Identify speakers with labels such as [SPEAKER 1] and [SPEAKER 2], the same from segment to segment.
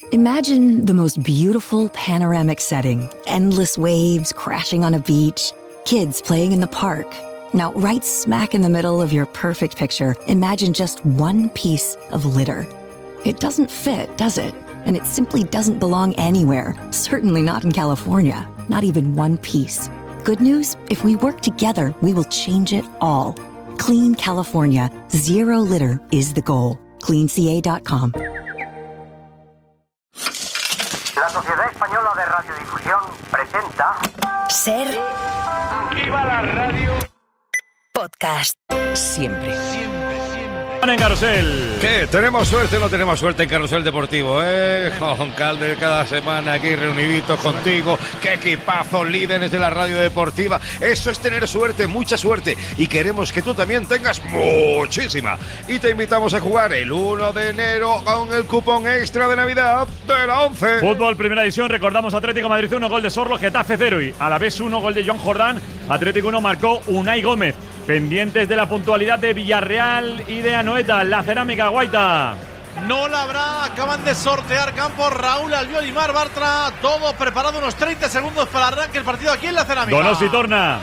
[SPEAKER 1] Imagine the most beautiful panoramic setting. Endless waves crashing on a beach. Kids playing in the park. Now, right smack in the middle of your perfect picture, imagine just one piece of litter. It doesn't fit, does it? And it simply doesn't belong anywhere. Certainly not in California. Not even one piece. Good news? If we work together, we will change it all. Clean California. Zero litter is the goal. CleanCA.com.
[SPEAKER 2] La Sociedad Española de Radiodifusión presenta
[SPEAKER 3] Ser
[SPEAKER 4] ¡Viva la radio!
[SPEAKER 3] Podcast. Siempre.
[SPEAKER 4] En Carrusel.
[SPEAKER 5] ¿Qué? ¿Tenemos suerte o no tenemos suerte en Carrusel Deportivo? Juan Calder, cada semana aquí reuniditos contigo. ¡Qué equipazo! Líderes de la radio deportiva. Eso es tener suerte, mucha suerte. Y queremos que tú también tengas muchísima. Y te invitamos a jugar el 1 de enero con el cupón extra de Navidad de la 11.
[SPEAKER 4] Fútbol, primera división. Recordamos Atlético Madrid 1, gol de Sorlo, Getafe 0. Y a la vez 1, gol de Joan Jordán. Atlético 1 marcó Unai Gómez. Pendientes de la puntualidad de Villarreal y de Anoeta. La Cerámica, Guaita.
[SPEAKER 6] No la habrá, acaban de sortear campos Raúl Albiol y Mar Bartra. Todo preparado, unos 30 segundos para arranque el partido aquí en la Cerámica.
[SPEAKER 4] Donosti torna.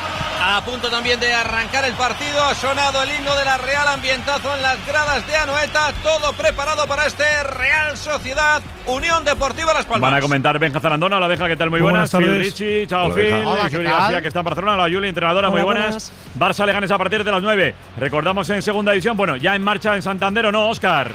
[SPEAKER 7] A punto también de arrancar el partido, ha sonado el himno de la Real, ambientazo en las gradas de Anoeta, todo preparado para este Real Sociedad Unión Deportiva Las Palmas.
[SPEAKER 4] Van a comentar Benja Zarandona, la Benja, ¿qué tal? Muy buenas. Phil Richie, chao Phil, Juli García, que está en Barcelona, la Juli, entrenadora, muy buenas. Barça Leganés a partir de las 9. Recordamos en segunda división, bueno, ya en marcha en Santander, ¿o no, Óscar?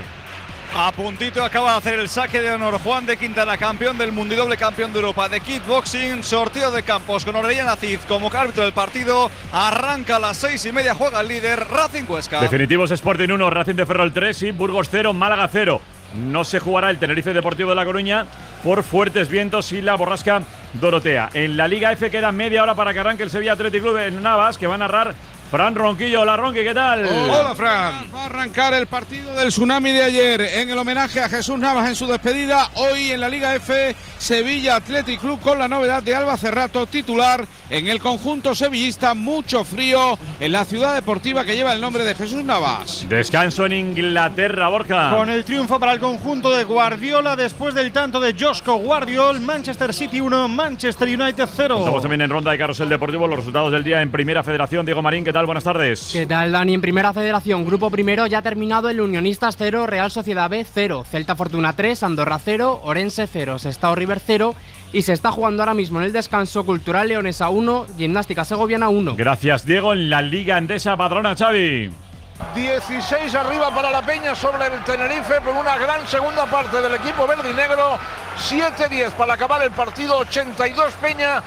[SPEAKER 8] A puntito acaba de hacer el saque de honor Juan de Quintana, campeón del mundo y doble campeón de Europa de kickboxing. Sorteo de campos con Orellana Cid como árbitro del partido. Arranca a las 6:30, juega el líder Racing Huesca.
[SPEAKER 4] Definitivos Sporting 1, Racing de Ferrol 3 y Burgos 0, Málaga 0. No se jugará el Tenerife Deportivo de La Coruña por fuertes vientos y la borrasca Dorotea. En la Liga F queda media hora para que arranque el Sevilla Athletic Club en Navas, que va a narrar Fran Ronquillo. Hola Ronqui, ¿qué tal?
[SPEAKER 9] Hola Fran. Va a arrancar el partido del tsunami de ayer en el homenaje a Jesús Navas en su despedida. Hoy en la Liga F, Sevilla Athletic Club con la novedad de Alba Cerrato titular en el conjunto sevillista. Mucho frío en la ciudad deportiva que lleva el nombre de Jesús Navas.
[SPEAKER 4] Descanso en Inglaterra, Borja.
[SPEAKER 6] Con el triunfo para el conjunto de Guardiola después del tanto de Josko Guardiol. Manchester City 1, Manchester United 0.
[SPEAKER 4] Estamos también en ronda de Carrusel Deportivo. Los resultados del día en Primera Federación. Diego Marín, ¿qué tal? Buenas tardes.
[SPEAKER 10] ¿Qué tal, Dani? En Primera Federación, Grupo Primero ya ha terminado el Unionistas 0, Real Sociedad B 0, Celta Fortuna 3, Andorra 0, Orense 0, Sestao River 0 y se está jugando ahora mismo en el descanso Cultural Leonesa 1, Gimnástica Segoviana 1.
[SPEAKER 4] Gracias, Diego. En la Liga Endesa, Padrona, Xavi.
[SPEAKER 9] 16 arriba para la Peña sobre el Tenerife con una gran segunda parte del equipo verde y negro. 7-10 para acabar el partido. 82 Peña,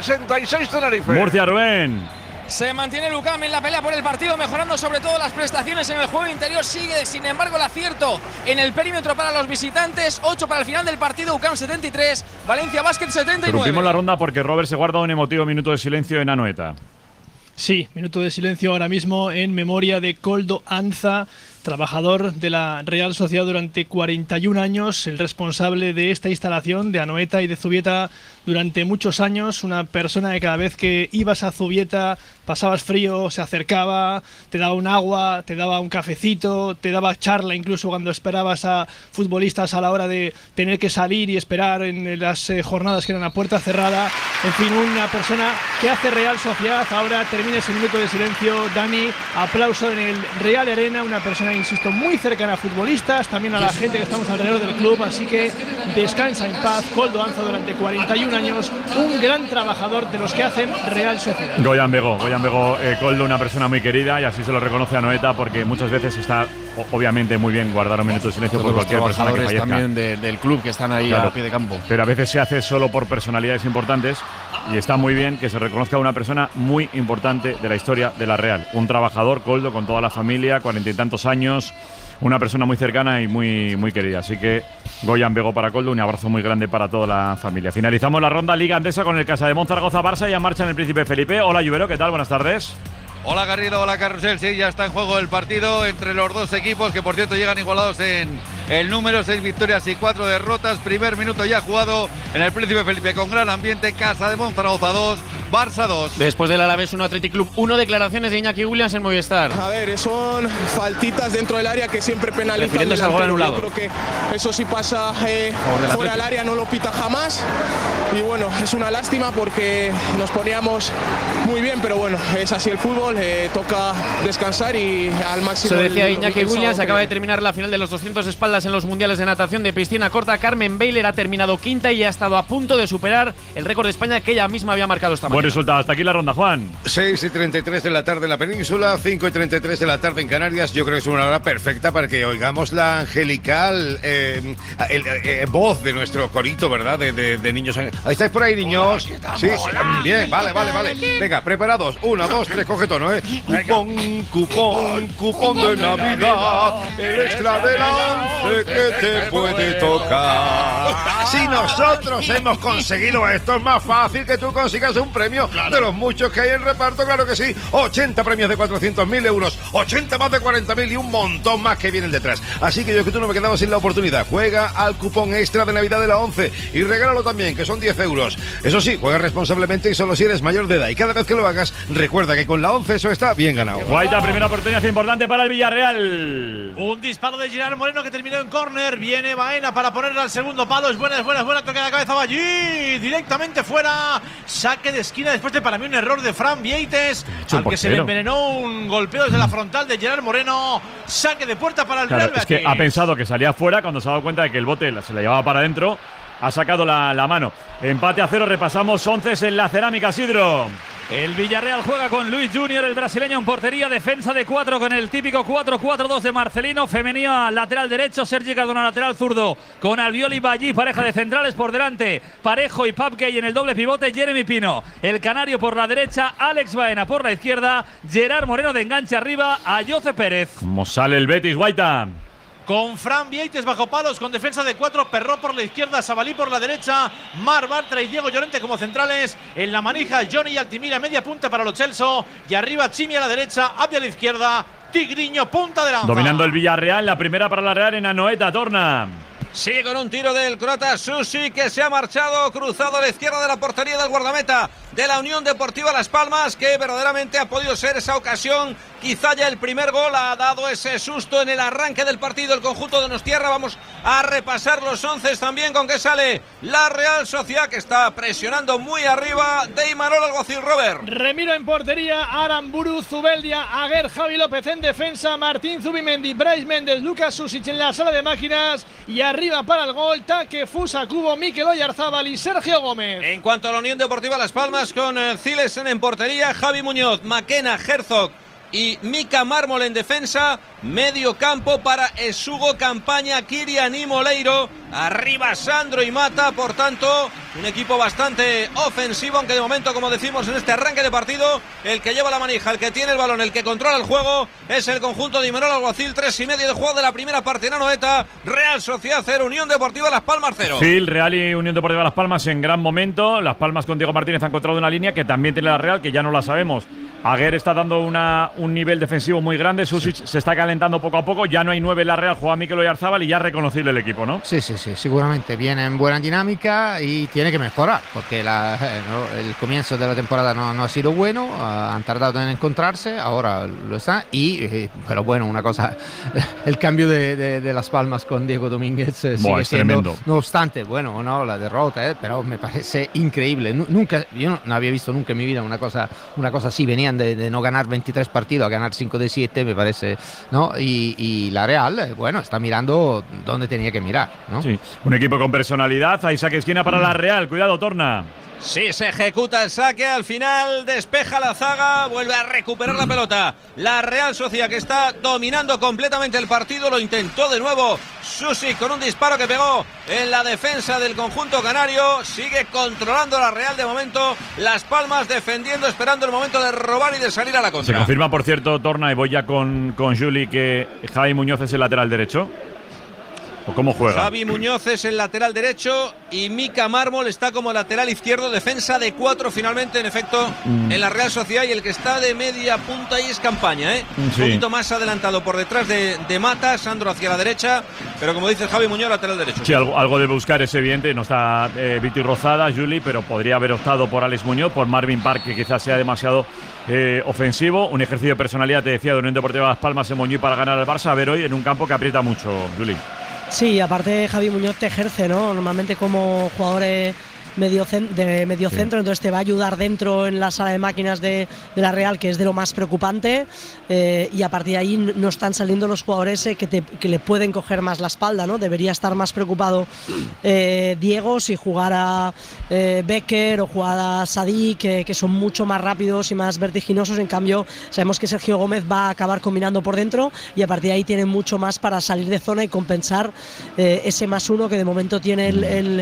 [SPEAKER 9] 66 Tenerife.
[SPEAKER 4] Murcia, Rubén.
[SPEAKER 7] Se mantiene Lucam en la pelea por el partido, mejorando sobre todo las prestaciones en el juego interior. Sigue, sin embargo, el acierto en el perímetro para los visitantes. 8 para el final del partido. UCAM 73, Valencia Basket 79.
[SPEAKER 4] Interrumpimos la ronda porque Robert se guarda un emotivo minuto de silencio en Anoeta.
[SPEAKER 11] Sí, minuto de silencio ahora mismo en memoria de Koldo Anza, trabajador de la Real Sociedad durante 41 años, el responsable de esta instalación de Anoeta y de Zubieta durante muchos años, una persona que cada vez que ibas a Zubieta pasabas frío, se acercaba, te daba un agua, te daba un cafecito, te daba charla incluso cuando esperabas a futbolistas a la hora de tener que salir y esperar en las jornadas que eran a puerta cerrada. En fin, una persona que hace Real Sociedad. Ahora termina ese minuto de silencio, Dani, aplauso en el Real Arena, una persona, insisto, muy cercana a futbolistas, también a la gente que estamos alrededor del club, así que descansa en paz Koldo Anza durante 41 años, un gran trabajador de los que hacen Real Sociedad.
[SPEAKER 4] Goyan Bego, Koldo, una persona muy querida, y así se lo reconoce a Anoeta, porque muchas veces está obviamente muy bien guardar un minuto de silencio por cualquier persona que fallezca.
[SPEAKER 12] También del club que están ahí, claro, a pie de campo.
[SPEAKER 4] Pero a veces se hace solo por personalidades importantes, y está muy bien que se reconozca a una persona muy importante de la historia de la Real. Un trabajador, Koldo, con toda la familia, 40 y tantos años, una persona muy cercana y muy, muy querida. Así que Goyan Bego para Koldo, un abrazo muy grande para toda la familia. Finalizamos la ronda Liga Andesa con el Casademont Zaragoza Barça, ya marcha en el Príncipe Felipe. Hola, Lluvero, ¿qué tal? Buenas tardes.
[SPEAKER 5] Hola Garrido, hola Carrusel. Sí, ya está en juego el partido entre los dos equipos, que por cierto llegan igualados en
[SPEAKER 8] el número, 6 victorias y 4 derrotas. Primer minuto ya jugado en el Príncipe Felipe con gran ambiente. Casa de Monzaragoza 2, Barça 2.
[SPEAKER 10] Después del Alavés 1, Athletic Club 1, declaraciones de Iñaki Williams en Movistar.
[SPEAKER 13] A ver, son faltitas dentro del área que siempre penalizan. Yo creo que eso sí pasa fuera del área, no lo pita jamás. Y bueno, es una lástima porque nos poníamos muy bien, pero bueno, es así el fútbol, toca descansar y al máximo.
[SPEAKER 10] Se decía Iñaki Williams, acaba de terminar la final de los 200 espaldas en los mundiales de natación de piscina corta. Carmen Bailer ha terminado quinta y ha estado a punto de superar el récord de España que ella misma había marcado esta mañana.
[SPEAKER 4] Buen resultado, hasta aquí la ronda, Juan.
[SPEAKER 5] 6:33 de la tarde en la península, 5:33 de la tarde en Canarias. Yo creo que es una hora perfecta para que oigamos la angelical voz de nuestro corito, ¿verdad? De niños. ¿Estáis por ahí, niños? Sí, bien, vale. Venga, preparados. 1, 2, 3, coge tono, ¿eh? Cupón de Navidad, el extra del 11 que te puede tocar. Si nosotros hemos conseguido esto, es más fácil que tú consigas un premio de los muchos que hay en reparto, claro que sí. 80 premios de 400.000 euros, 80 más de 40.000 y un montón más que vienen detrás. Así que yo que tú no me quedaba sin la oportunidad. Juega al cupón extra de Navidad de la 11 y regálalo también, que son 10 euros. Eso sí, juega responsablemente y solo si eres mayor de edad. Y cada vez que lo hagas, recuerda que con la 11 eso está bien ganado.
[SPEAKER 4] Guaita, primera oportunidad importante para el Villarreal.
[SPEAKER 6] Un disparo de Gerard Moreno que terminó en córner. Viene Baena para ponerle al segundo palo. Es buena. Toque de cabeza va allí. Directamente fuera. Saque de esquina después de, para mí, un error de Fran Vieites, al que se le envenenó un golpeo desde la frontal de Gerard Moreno. Saque de puerta para el Real Betis.
[SPEAKER 4] Es que ha pensado que salía fuera cuando se ha dado cuenta de que el bote se la llevaba para adentro. Ha sacado la mano. Empate a 0. Repasamos 11 en la cerámica, Sidro.
[SPEAKER 14] El Villarreal juega con Luis Junior, el brasileño en portería, defensa de 4 con el típico 4-4-2 de Marcelino, Femenía lateral derecho, Sergi Cardona lateral zurdo, con Albiol y Ballí, pareja de centrales por delante, Parejo y Papkey en el doble pivote, Jeremy Pino, el canario por la derecha, Alex Baena por la izquierda, Gerard Moreno de enganche arriba, a Jose Pérez.
[SPEAKER 4] ¿Cómo sale el Betis, Guaita?
[SPEAKER 6] Con Fran Vieites bajo palos, con defensa de 4, Perró por la izquierda, Sabalí por la derecha, Mar Bartra y Diego Llorente como centrales. En la manija, Johnny Altimira, media punta para los Chelsea. Y arriba, Chimi a la derecha, Abdi a la izquierda, Tigriño, punta de lanza.
[SPEAKER 4] Dominando el Villarreal, la primera para la Real en Anoeta, Torna.
[SPEAKER 7] Sigue con un tiro del croata Susi, que se ha marchado cruzado a la izquierda de la portería del guardameta de la Unión Deportiva Las Palmas, que verdaderamente ha podido ser esa ocasión. Quizá ya el primer gol ha dado ese susto en el arranque del partido el conjunto de Donostiarra. Vamos a repasar los 11 también con que sale la Real Sociedad, que está presionando muy arriba de Imanol Alguacil. Robert.
[SPEAKER 11] Remiro en portería, Aramburu, Zubeldia, Aguer, Javi López en defensa, Martín Zubimendi, Brais Méndez, Lucas Susic en la sala de máquinas y arriba para el gol, Taque, Fusa, Cubo, Mikel Oyarzábal y Sergio Gómez.
[SPEAKER 7] En cuanto a la Unión Deportiva Las Palmas, con Zilesen en portería, Javi Muñoz, Maquena, Herzog y Mika Mármol en defensa. Medio campo para Esugo, Campaña, Kirian y Moleiro. Arriba Sandro y Mata. Por tanto, un equipo bastante ofensivo, aunque de momento, como decimos en este arranque de partido, el que lleva la manija, el que tiene el balón, el que controla el juego es el conjunto de Imanol Alguacil. 3:30 de juego de la primera parte en Anoeta. Real Sociedad 0, Unión Deportiva Las Palmas 0.
[SPEAKER 4] Sí, Real y Unión Deportiva Las Palmas en gran momento. Las Palmas con Diego Martínez ha encontrado una línea que también tiene la Real, que ya no la sabemos. Aguer está dando un nivel defensivo muy grande. Susic se está calentando poco a poco. Ya no hay 9 en la Real. Juega Mikel Oyarzábal y ya es reconocible el equipo, ¿no?
[SPEAKER 15] Sí, seguramente. Viene en buena dinámica y tiene que mejorar porque el comienzo de la temporada no ha sido bueno. Han tardado en encontrarse. Ahora lo está. Pero bueno, una cosa, el cambio de Las Palmas con Diego Domínguez sigue siendo tremendo. No obstante, bueno, no la derrota, pero me parece increíble. Yo no había visto nunca en mi vida una cosa así. Venían de no ganar 23 partidos a ganar 5 de 7, me parece, ¿no? Y la Real, bueno, está mirando donde tenía que mirar, ¿no?
[SPEAKER 4] Sí, un equipo con personalidad. Hay saque esquina para la Real. Cuidado, Torna.
[SPEAKER 7] Sí, se ejecuta el saque, al final despeja la zaga, vuelve a recuperar la pelota. La Real Sociedad, que está dominando completamente el partido, lo intentó de nuevo Susi con un disparo que pegó en la defensa del conjunto canario. Sigue controlando la Real de momento. Las Palmas defendiendo, esperando el momento de robar y de salir a la contra.
[SPEAKER 4] Se confirma, por cierto, Torna, y voy ya con Juli, que Javi Muñoz es el lateral derecho. ¿O cómo juega?
[SPEAKER 8] Javi Muñoz es el lateral derecho y Mika Mármol está como lateral izquierdo, defensa de 4 finalmente, en efecto, en la Real Sociedad, y el que está de media punta ahí es Campaña, un poquito más adelantado por detrás de Mata, Sandro hacia la derecha, pero como dice Javi Muñoz, lateral derecho.
[SPEAKER 4] Sí, algo debe buscar, es evidente, no está Viti Rozada, Juli, pero podría haber optado por Alex Muñoz, por Marvin Park, que quizás sea demasiado ofensivo. Un ejercicio de personalidad, te decía, de Unión Deportiva Las Palmas en Montjuïc para ganar al Barça, a ver hoy en un campo que aprieta mucho, Juli.
[SPEAKER 16] Sí, aparte Javi Muñoz te ejerce, ¿no? Normalmente como jugador de medio centro, entonces te va a ayudar dentro en la sala de máquinas de la Real, que es de lo más preocupante, y a partir de ahí no están saliendo los jugadores que le pueden coger más la espalda, ¿no? Debería estar más preocupado Diego si jugara Becker o jugara Sadik, que son mucho más rápidos y más vertiginosos. En cambio, sabemos que Sergio Gómez va a acabar combinando por dentro y a partir de ahí tiene mucho más para salir de zona y compensar ese +1 que de momento tiene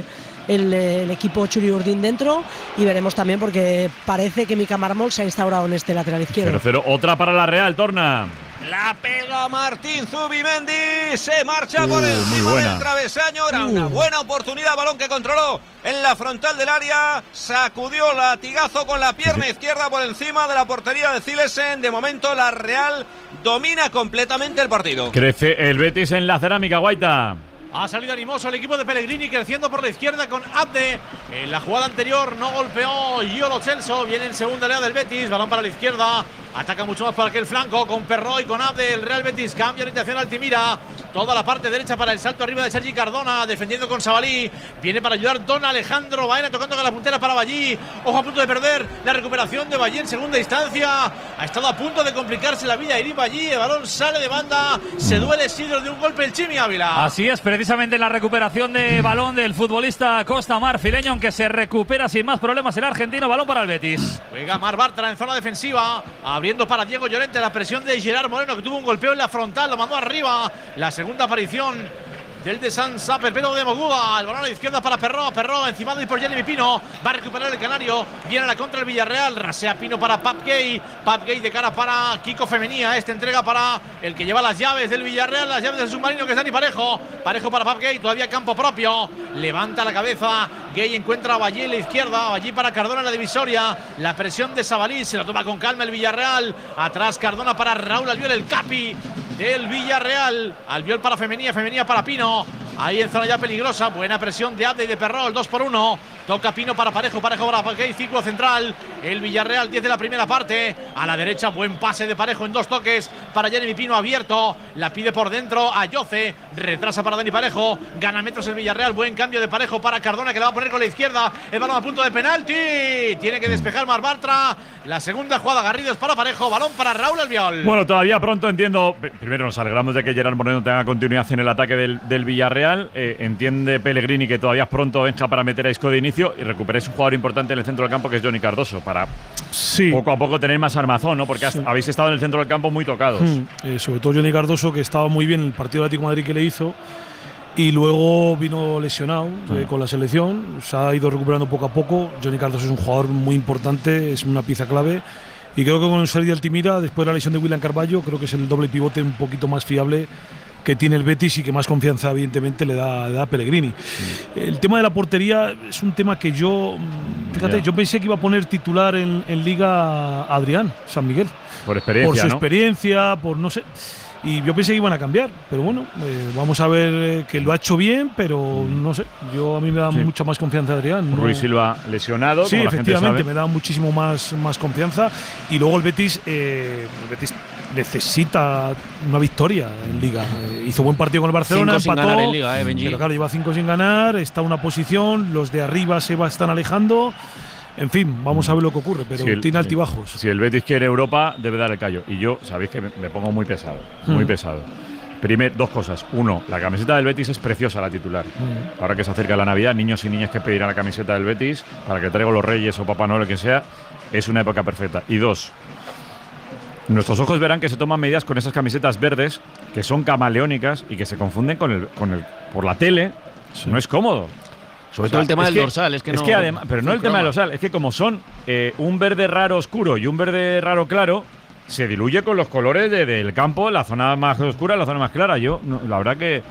[SPEAKER 16] el equipo Txuri Urdin dentro, y veremos también porque parece que Mika Mármol se ha instaurado en este lateral izquierdo.
[SPEAKER 4] 0-0, otra para la Real, Torna.
[SPEAKER 8] La pega Martín Zubimendi, se marcha por encima del travesaño, era una buena oportunidad, balón que controló en la frontal del área, sacudió latigazo con la pierna izquierda por encima de la portería de Zilesen. De momento la Real domina completamente el partido.
[SPEAKER 4] Crece el Betis en la cerámica, Guaita.
[SPEAKER 6] Ha salido animoso el equipo de Pellegrini, creciendo por la izquierda con Abde. En la jugada anterior no golpeó Giolo Celso. Viene en segunda lea del Betis. Balón para la izquierda. Ataca mucho más por aquel flanco con Perro y con Abde. El Real Betis cambia orientación Altimira. Toda la parte derecha para el salto arriba de Sergi Cardona. Defendiendo con Sabalí. Viene para ayudar Don Alejandro Baena, tocando con la puntera para Ballí. Ojo, a punto de perder la recuperación de Ballí en segunda instancia. Ha estado a punto de complicarse la vida Irín Ballí. El balón sale de banda. Se duele Sidro de un golpe el Chimi Ávila.
[SPEAKER 14] Así es, precisamente la recuperación de balón del futbolista Costa Marfileño, aunque se recupera sin más problemas el argentino. Balón para el Betis.
[SPEAKER 6] Juega Mar Bartra en zona defensiva, abriendo para Diego Llorente. La presión de Gerard Moreno, que tuvo un golpeo en la frontal, lo mandó arriba. La segunda aparición del de Sansa, Perpetuo de Moguda. El balón a la izquierda para Perro encimado y por Jeremy Pino. Va a recuperar el canario. Viene a la contra el Villarreal. Rasea Pino para Pap Gay de cara para Kiko Femenía. Esta entrega para el que lleva las llaves del Villarreal, las llaves del submarino, que es Dani Parejo. Parejo para Pap Gay, todavía campo propio. Levanta la cabeza. Gay encuentra a Ballí en la izquierda. Ballí para Cardona en la divisoria. La presión de Sabalí, se la toma con calma el Villarreal. Atrás Cardona para Raúl Albiol, el capi del Villarreal. Albiol para Femenía para Pino. Ahí en zona ya peligrosa. Buena presión de Abde y de Perro. El 2-1. Toca Pino para Parejo para Gay, círculo central. El Villarreal, 10 de la primera parte. A la derecha, buen pase de Parejo en 2 toques para Jeremy Pino, abierto. La pide por dentro a Yoce. Retrasa para Dani Parejo. Gana metros el Villarreal. Buen cambio de Parejo para Cardona, que la va a poner con la izquierda. El balón a punto de penalti. Tiene que despejar Mar Bartra. La segunda jugada, Garrido, es para Parejo. Balón para Raúl Albiol.
[SPEAKER 4] Bueno, todavía pronto, entiendo. Primero nos alegramos de que Gerard Moreno tenga continuidad en el ataque del Villarreal. Entiende Pellegrini que todavía es pronto, Benja, para meter a Isco de inicio y recuperéis un jugador importante en el centro del campo, que es Johnny Cardoso, para poco a poco tener más armazón, ¿no? Porque habéis estado en el centro del campo muy tocados.
[SPEAKER 17] Sobre todo Johnny Cardoso, que estaba muy bien en el partido de Atlético de Madrid que le hizo, y luego vino lesionado con la selección. Se ha ido recuperando poco a poco. Johnny Cardoso es un jugador muy importante, es una pieza clave. Y creo que con Sergi Altimira, después de la lesión de William Carballo, creo que es el doble pivote un poquito más fiable que tiene el Betis y que más confianza evidentemente le da Pellegrini. El tema de la portería es un tema que yo pensé que iba a poner titular en Liga a Adrián San Miguel.
[SPEAKER 4] Por experiencia,
[SPEAKER 17] por su
[SPEAKER 4] ¿no?
[SPEAKER 17] experiencia, por no sé. Y yo pensé que iban a cambiar, pero bueno, vamos a ver, que lo ha hecho bien, pero no sé, a mí me da mucha más confianza Adrián.
[SPEAKER 4] Ruiz Silva lesionado.
[SPEAKER 17] Sí,
[SPEAKER 4] como
[SPEAKER 17] efectivamente, me da muchísimo más confianza. Y luego el Betis necesita una victoria en Liga. Hizo buen partido con el Barcelona,
[SPEAKER 12] 5 sin
[SPEAKER 17] empató,
[SPEAKER 12] ganar en Liga, Benji.
[SPEAKER 17] pero claro, lleva 5 sin ganar, está en una posición, los de arriba se están alejando. En fin, vamos a ver lo que ocurre, pero tiene altibajos.
[SPEAKER 4] Si el Betis quiere Europa, debe dar el callo. Y yo, sabéis que me pongo muy pesado, muy pesado. Primero, 2 cosas. 1, la camiseta del Betis es preciosa, la titular. Ahora que se acerca la Navidad, niños y niñas que pedirán la camiseta del Betis para que traigan los Reyes o Papá Noel, o quien sea, es una época perfecta. Y 2, nuestros ojos verán que se toman medidas con esas camisetas verdes que son camaleónicas y que se confunden por la tele. No es cómodo.
[SPEAKER 12] Sobre todo el tema del dorsal,
[SPEAKER 4] además, pero no el tema del dorsal, es que como son un verde raro oscuro y un verde raro claro, se diluye con los colores del campo, la zona más oscura, la zona más clara. La verdad que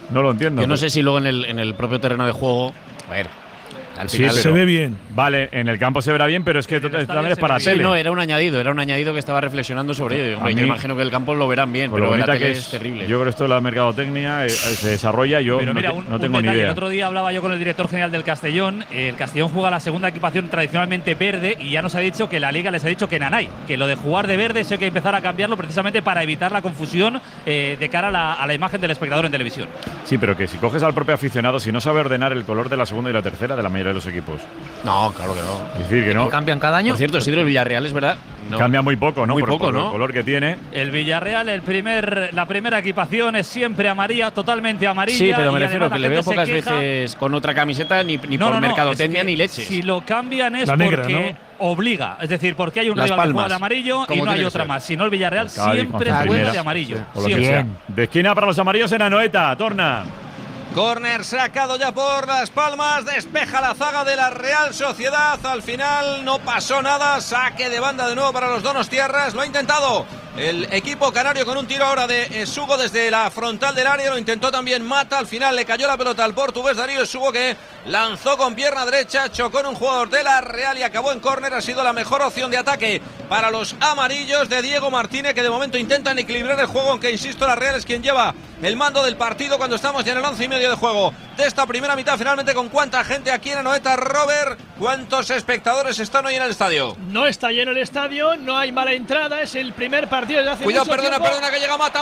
[SPEAKER 4] No lo entiendo.
[SPEAKER 12] Yo no sé si luego en el propio terreno de juego. A ver. Al final,
[SPEAKER 17] se ve bien.
[SPEAKER 4] Vale, en el campo se verá bien, pero es que también es para tele.
[SPEAKER 12] No, era un añadido que estaba reflexionando sobre ello. Hombre, yo imagino que el campo lo verán bien, pero la tele es terrible.
[SPEAKER 4] Yo creo que esto de la mercadotecnia se desarrolla,
[SPEAKER 14] pero mira, no tengo ni idea. El otro día hablaba yo con el director general del Castellón. El Castellón juega la segunda equipación tradicionalmente verde y ya nos ha dicho que la Liga les ha dicho que nanay, que lo de jugar de verde eso hay que empezar a cambiarlo precisamente para evitar la confusión de cara a la imagen del espectador en televisión.
[SPEAKER 4] Sí, pero que si coges al propio aficionado, si no sabe ordenar el color de la segunda y la tercera de la mayoría de los equipos.
[SPEAKER 12] No, claro que no.
[SPEAKER 4] Es decir, que no.
[SPEAKER 12] ¿Cambian cada año? Por cierto, Isidro, el Villarreal es verdad. No.
[SPEAKER 4] Cambia muy poco, ¿no?
[SPEAKER 12] Muy
[SPEAKER 4] por
[SPEAKER 12] poco, ¿no?
[SPEAKER 4] El color que tiene.
[SPEAKER 14] El Villarreal, la primera equipación es siempre amarilla, totalmente amarilla.
[SPEAKER 12] Sí, pero me refiero que le veo pocas veces con otra camiseta ni por mercadotecnia ni leche.
[SPEAKER 14] Si lo cambian es
[SPEAKER 17] negra,
[SPEAKER 14] porque obliga. Es decir, porque hay un rival que juega de amarillo y no hay otra más. Si no, el Villarreal siempre juega de amarillo.
[SPEAKER 4] De esquina para los amarillos en Anoeta, Torna.
[SPEAKER 7] Córner sacado ya por Las Palmas, despeja la zaga de la Real Sociedad, al final no pasó nada, saque de banda de nuevo para los donostiarras, lo ha intentado el equipo canario con un tiro ahora de Sugo desde la frontal del área, lo intentó también Mata, al final le cayó la pelota al portugués Darío Sugo que lanzó con pierna derecha, chocó en un jugador de la Real y acabó en córner, ha sido la mejor opción de ataque para los amarillos de Diego Martínez que de momento intentan equilibrar el juego, aunque insisto la Real es quien lleva el mando del partido cuando estamos ya en el 11 y medio de juego de esta primera mitad. Finalmente, con cuánta gente aquí en Anoeta, Robert, ¿cuántos espectadores están hoy en el estadio?
[SPEAKER 11] No está lleno el estadio, no hay mala entrada, es el primer partido de hace
[SPEAKER 7] Cuidado,
[SPEAKER 11] mucho tiempo.
[SPEAKER 7] perdona que llega Mata.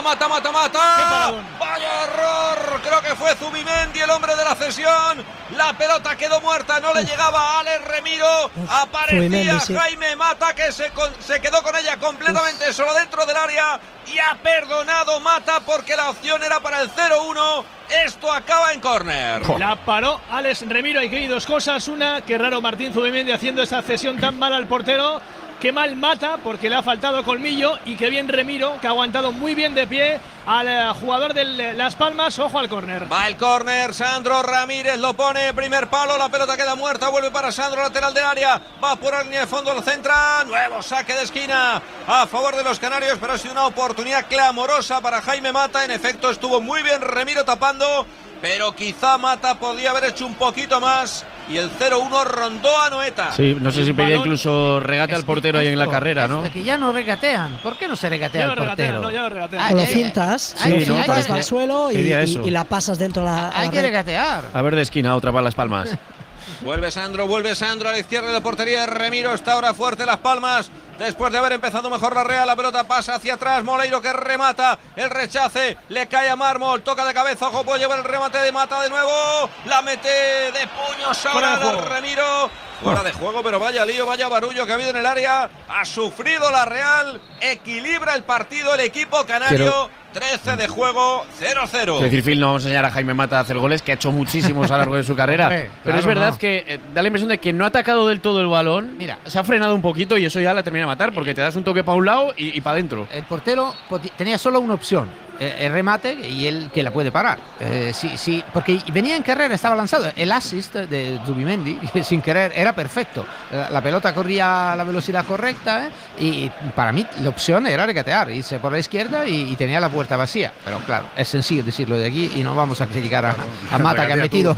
[SPEAKER 7] Vaya error, creo que fue Zubimendi el hombre de la cesión. La pelota quedó muerta, no le llegaba a Alex Remiro. Aparecía Jaime Mata que se quedó con ella completamente solo dentro del área y ha perdonado Mata porque la opción era para el 0-1. Esto acaba en córner.
[SPEAKER 11] La paró Alex Remiro. Hay que ir dos cosas. Una, que raro Martín Zubimendi haciendo esa cesión tan mala al portero. Qué mal Mata porque le ha faltado colmillo. Y qué bien Remiro, que ha aguantado muy bien de pie al jugador de Las Palmas. Ojo al córner.
[SPEAKER 7] Va el córner, Sandro Ramírez lo pone, primer palo, la pelota queda muerta, vuelve para Sandro, lateral del área, va por la línea de fondo, lo centra, nuevo saque de esquina a favor de los canarios, pero ha sido una oportunidad clamorosa para Jaime Mata. En efecto estuvo muy bien Remiro tapando, pero quizá Mata podía haber hecho un poquito más. Y el 0-1 rondó a Anoeta.
[SPEAKER 12] Sí, no sé si pedía incluso regate al portero ahí en la carrera, ¿no?
[SPEAKER 15] Que ya no regatean. ¿Por qué no se regatea al portero?
[SPEAKER 11] Ya lo regatean.
[SPEAKER 16] O lo cintas, al suelo y la pasas dentro de la
[SPEAKER 15] Hay que regatear.
[SPEAKER 12] A ver de esquina, otra para Las Palmas.
[SPEAKER 7] Vuelve Sandro a la izquierda de la portería. Remiro está ahora fuerte Las Palmas. Después de haber empezado mejor la Real, la pelota pasa hacia atrás. Moleiro que remata. El rechace le cae a Mármol. Toca de cabeza. Ojo, puede llevar el remate de Mata de nuevo. La mete de puños ahora Remiro. Fuera de juego, pero vaya lío, vaya barullo que ha habido en el área. Ha sufrido la Real. Equilibra el partido el equipo canario. 13 de juego, 0-0.
[SPEAKER 12] Es decir, Phil, no vamos a enseñar a Jaime Mata a hacer goles, que ha hecho muchísimos a lo largo de su carrera. Pero es verdad que da la impresión de que no ha atacado del todo el balón. Mira, se ha frenado un poquito y eso ya la termina de matar, porque te das un toque para un lado y para adentro.
[SPEAKER 15] El portero tenía solo una opción, el remate, y él que la puede parar. Sí, porque venía en carrera, estaba lanzado. El assist de Zubimendi, sin querer, era perfecto. La pelota corría a la velocidad correcta, y para mí la opción era regatear, irse por la izquierda y tenía la puerta vacía. Pero claro, es sencillo decirlo de aquí y no vamos a criticar a Mata que ha metido.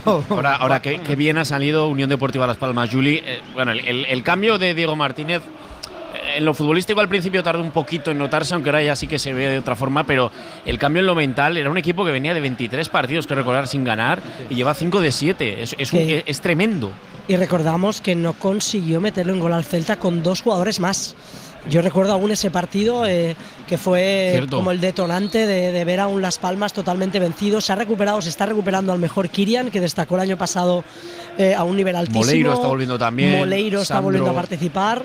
[SPEAKER 12] Ahora que bien ha salido Unión Deportiva Las Palmas, Juli. Bueno, el cambio de Diego Martínez en lo futbolístico al principio tardó un poquito en notarse, aunque ahora ya sí que se ve de otra forma, pero el cambio en lo mental, era un equipo que venía de 23 partidos que recordar sin ganar y lleva 5 de 7, es tremendo.
[SPEAKER 16] Y recordamos que no consiguió meterlo en gol al Celta con 2 jugadores más. Yo recuerdo aún ese partido que fue como el detonante de ver a un Las Palmas totalmente vencido. Se está recuperando al mejor Kirian, que destacó el año pasado a un nivel altísimo.
[SPEAKER 12] Moleiro está volviendo también.
[SPEAKER 16] Moleiro está volviendo a participar.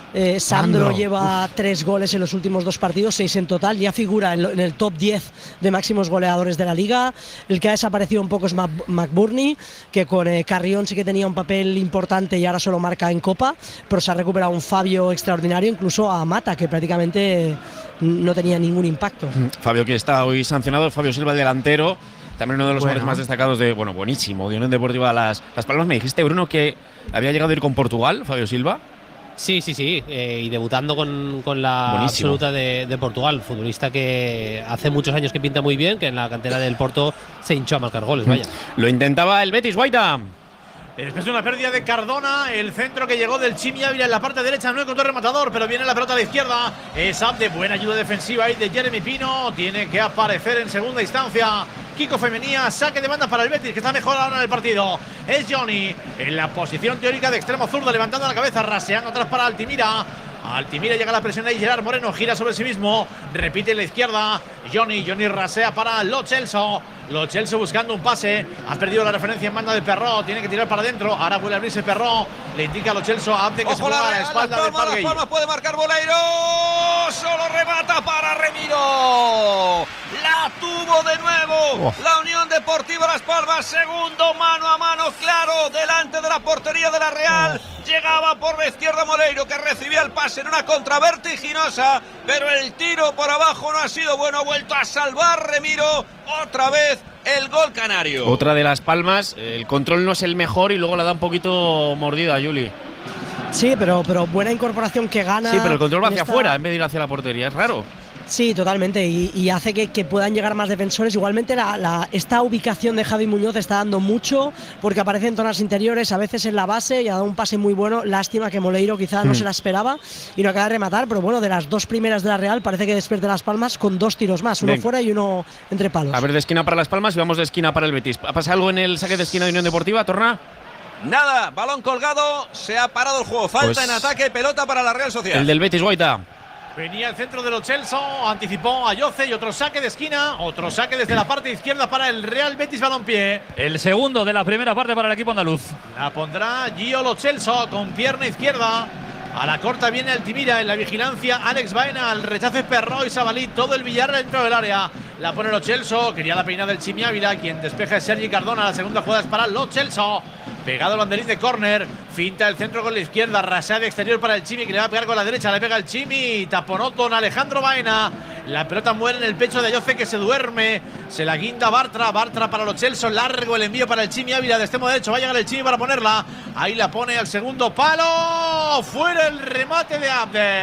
[SPEAKER 16] Sandro lleva 3 goles en los últimos 2 partidos, 6 en total, ya figura en el top 10 de máximos goleadores de la liga. El que ha desaparecido un poco es McBurney, que con Carrión sí que tenía un papel importante y ahora solo marca en Copa, pero se ha recuperado un Fabio extraordinario, incluso a Mata, que prácticamente no tenía ningún impacto.
[SPEAKER 12] Fabio, que está hoy sancionado, Fabio Silva, el delantero, también uno de los jugadores más destacados de, buenísimo, de Unión Deportiva Las Palmas. Me dijiste, Bruno, que había llegado a ir con Portugal, Fabio Silva.
[SPEAKER 18] Sí, y debutando con la
[SPEAKER 12] Buenísimo.
[SPEAKER 18] absoluta de Portugal, futbolista que hace muchos años que pinta muy bien, que en la cantera del Porto se hinchó a marcar goles, vaya.
[SPEAKER 12] Lo intentaba el Betis, Guaita.
[SPEAKER 6] Después de una pérdida de Cardona, el centro que llegó del Chimi Ávila en la parte derecha no encontró rematador, pero viene la pelota a la izquierda. Es de buena ayuda defensiva ahí de Jeremy Pino. Tiene que aparecer en segunda instancia Kiko Femenía, saque de banda para el Betis, que está mejor ahora en el partido. Es Johnny en la posición teórica de extremo zurdo, levantando la cabeza, raseando atrás para Altimira. Altimira llega a la presión ahí, Gerard Moreno gira sobre sí mismo, repite en la izquierda. Johnny rasea para Lo Celso buscando un pase, ha perdido la referencia en banda de Perró, tiene que tirar para adentro, ahora vuelve a abrirse Perró, le indica a Lo Celso a Abde que se juega a la espalda de Parguey.
[SPEAKER 5] Las Palmas puede marcar Boleiro, solo remata para Remiro, la tuvo de nuevo la Unión Deportiva Las Palmas, segundo mano a mano claro delante de la portería de la Real. Llegaba por la izquierda Moleiro, que recibía el pase en una contra vertiginosa, pero el tiro por abajo no ha sido bueno. Ha vuelto a salvar Remiro, otra vez el gol canario.
[SPEAKER 12] Otra de Las Palmas, el control no es el mejor y luego la da un poquito mordida, Juli.
[SPEAKER 16] Sí, pero buena incorporación que gana.
[SPEAKER 12] Sí, pero el control va hacia afuera en vez de ir hacia la portería, es raro.
[SPEAKER 16] Sí, totalmente, y hace que puedan llegar más defensores. Igualmente esta ubicación de Javi Muñoz está dando mucho, porque aparece en zonas interiores, a veces en la base, y ha dado un pase muy bueno. Lástima que Moleiro quizá no se la esperaba y no acaba de rematar, pero bueno, de las dos primeras de la Real parece que despierte Las Palmas con dos tiros más, uno fuera y uno entre palos.
[SPEAKER 12] A ver, de esquina para Las Palmas y vamos de esquina para el Betis. ¿Pasa algo en el saque de esquina de Unión Deportiva, Torna?
[SPEAKER 5] Nada, balón colgado, se ha parado el juego, falta en ataque, pelota para la Real Sociedad.
[SPEAKER 12] El del Betis, Guaita.
[SPEAKER 6] Venía el centro de Lo Celso, anticipó a Yoce y otro saque de esquina, otro saque desde la parte izquierda para el Real Betis Balompié.
[SPEAKER 14] El segundo de la primera parte para el equipo andaluz.
[SPEAKER 6] La pondrá Gio Lo Celso con pierna izquierda. A la corta viene Altimira, en la vigilancia Alex Baena, al rechace Perró y Sabalí, todo el Villarreal dentro del área. La pone Lo Celso, quería la peinada del Chimi Ávila, quien despeja es Sergi Cardona. La segunda jugada es para Lo Celso. Pegado el banderín de córner, finta el centro con la izquierda, rasea de exterior para el Chimi, que le va a pegar con la derecha, le pega el Chimi, taponó con Alejandro Baena. La pelota muere en el pecho de Ayoce, que se duerme, se la guinda Bartra para Lo Celso, largo el envío para el Chimi Ávila de extremo derecho, va a llegar el Chimi para ponerla, ahí la pone al segundo palo, fuera el remate de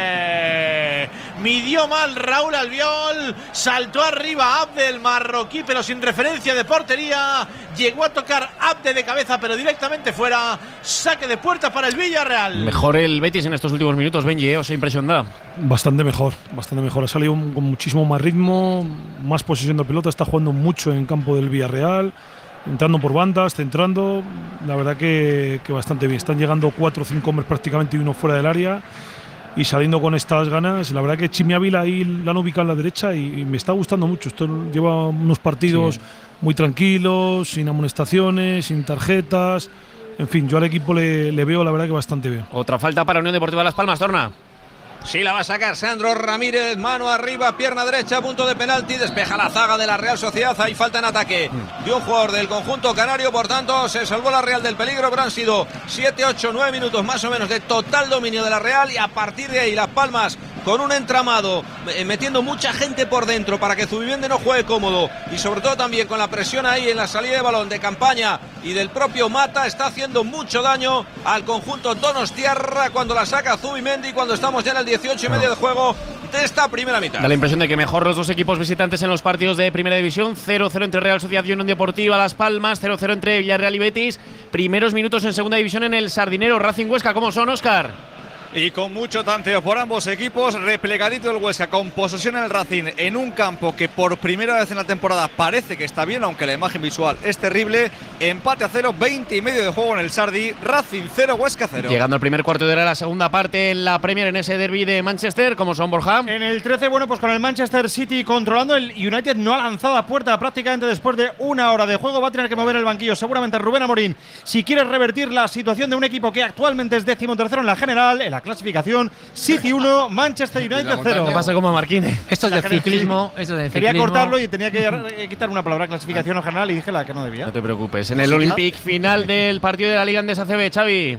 [SPEAKER 6] Abde, midió mal Raúl Albiol, saltó arriba Abde, el marroquí, pero sin referencia de portería, llegó a tocar Abde de cabeza, pero directamente fuera, saque de puerta para el Villarreal.
[SPEAKER 12] Mejor el Betis en estos últimos minutos, Benji, ¿os impresiona?
[SPEAKER 17] Bastante mejor. Ha salido con muchísimo más ritmo, más posesión de pelota, está jugando mucho en campo del Villarreal, entrando por bandas, centrando. La verdad que bastante bien. Están llegando 4 o 5 hombres prácticamente y uno fuera del área y saliendo con estas ganas. La verdad que Chimi Ávila ahí la han ubicado en la derecha y me está gustando mucho. Esto lleva unos partidos muy tranquilos, sin amonestaciones, sin tarjetas. En fin, yo al equipo le veo la verdad que bastante bien.
[SPEAKER 12] Otra falta para Unión Deportiva Las Palmas, Torna.
[SPEAKER 5] Sí, la va a sacar Sandro Ramírez, mano arriba, pierna derecha, punto de penalti, despeja la zaga de la Real Sociedad, hay falta en ataque de un jugador del conjunto canario, por tanto se salvó la Real del peligro, pero han sido 7, 8, 9 minutos más o menos de total dominio de la Real y a partir de ahí Las Palmas con un entramado, metiendo mucha gente por dentro para que Zubimendi no juegue cómodo y sobre todo también con la presión ahí en la salida de balón de Campaña y del propio Mata, está haciendo mucho daño al conjunto donostiarra cuando la saca Zubimendi, cuando estamos ya en el 18 y medio de juego de esta primera mitad.
[SPEAKER 12] Da la impresión de que mejor los dos equipos visitantes en los partidos de Primera División. 0-0 entre Real Sociedad y Unión Deportiva Las Palmas, 0-0 entre Villarreal y Betis. Primeros minutos en Segunda División en el Sardinero. Racing Huesca, ¿cómo son, Óscar?
[SPEAKER 8] Y con mucho tanteo por ambos equipos, replegadito el Huesca con posesión en el Racing en un campo que por primera vez en la temporada parece que está bien, aunque la imagen visual es terrible. Empate a 0, 20 y medio de juego en el Sardi. Racing 0, Huesca 0.
[SPEAKER 12] Llegando al primer cuarto de hora, la segunda parte en la Premier en ese derbi de Manchester. ¿Cómo son, Borja?
[SPEAKER 19] En el 13, bueno, pues con el Manchester City controlando, el United no ha lanzado a puerta prácticamente después de una hora de juego. Va a tener que mover el banquillo seguramente Rubén Amorín si quiere revertir la situación de un equipo que actualmente es 13º en la general, en la clasificación. City 1, Manchester United 0.
[SPEAKER 12] ¿Qué pasa como a Marquines?
[SPEAKER 15] Esto es de ciclismo.
[SPEAKER 19] Quería cortarlo y tenía que quitar una palabra, clasificación o general, y dije la que no debía.
[SPEAKER 12] No te preocupes. En el Olympic final del partido de la Liga Endesa CB, Xavi.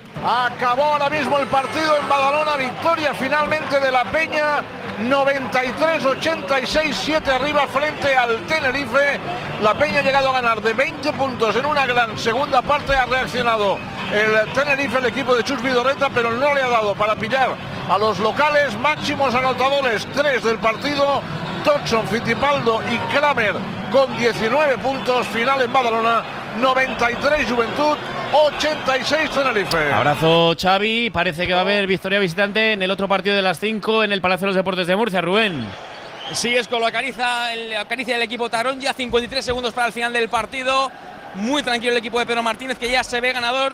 [SPEAKER 20] Acabó ahora mismo el partido en Badalona, victoria finalmente de la Peña, 93-86, 7 arriba frente al Tenerife. La Peña ha llegado a ganar de 20 puntos en una gran segunda parte, ha reaccionado el Tenerife, el equipo de Chus Vidorreta, pero no le ha dado para pillar a los locales. Máximos anotadores, 3 del partido, Dodson, Fittipaldo y Kramer con 19 puntos. Final en Badalona, 93 Juventud, 86 Tenerife.
[SPEAKER 12] Abrazo, Xavi. Parece que va a haber victoria visitante en el otro partido de las 5 en el Palacio de los Deportes de Murcia, Rubén.
[SPEAKER 7] Sí, es con la caricia del equipo Tarón, ya 53 segundos para el final del partido. Muy tranquilo el equipo de Pedro Martínez, que ya se ve ganador.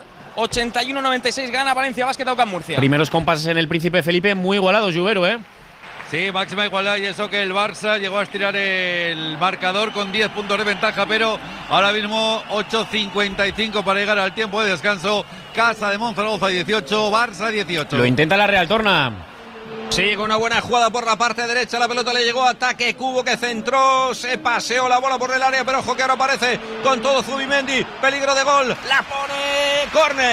[SPEAKER 7] 81-96 gana Valencia Basket a UCAM Murcia.
[SPEAKER 12] Primeros compases en el Príncipe Felipe, muy igualados, Lluvero, ¿eh?
[SPEAKER 8] Sí, máxima igualdad, y eso que el Barça llegó a estirar el marcador con 10 puntos de ventaja, pero ahora mismo 8:55 para llegar al tiempo de descanso. Casa de Monzaragoza 18, Barça 18.
[SPEAKER 12] Lo intenta la Real, Torna.
[SPEAKER 21] Sí, con una buena jugada por la parte derecha, la pelota le llegó a ataque, Cubo que centró, se paseó la bola por el área, pero ojo que ahora aparece con todo Zubimendi, peligro de gol, la pone,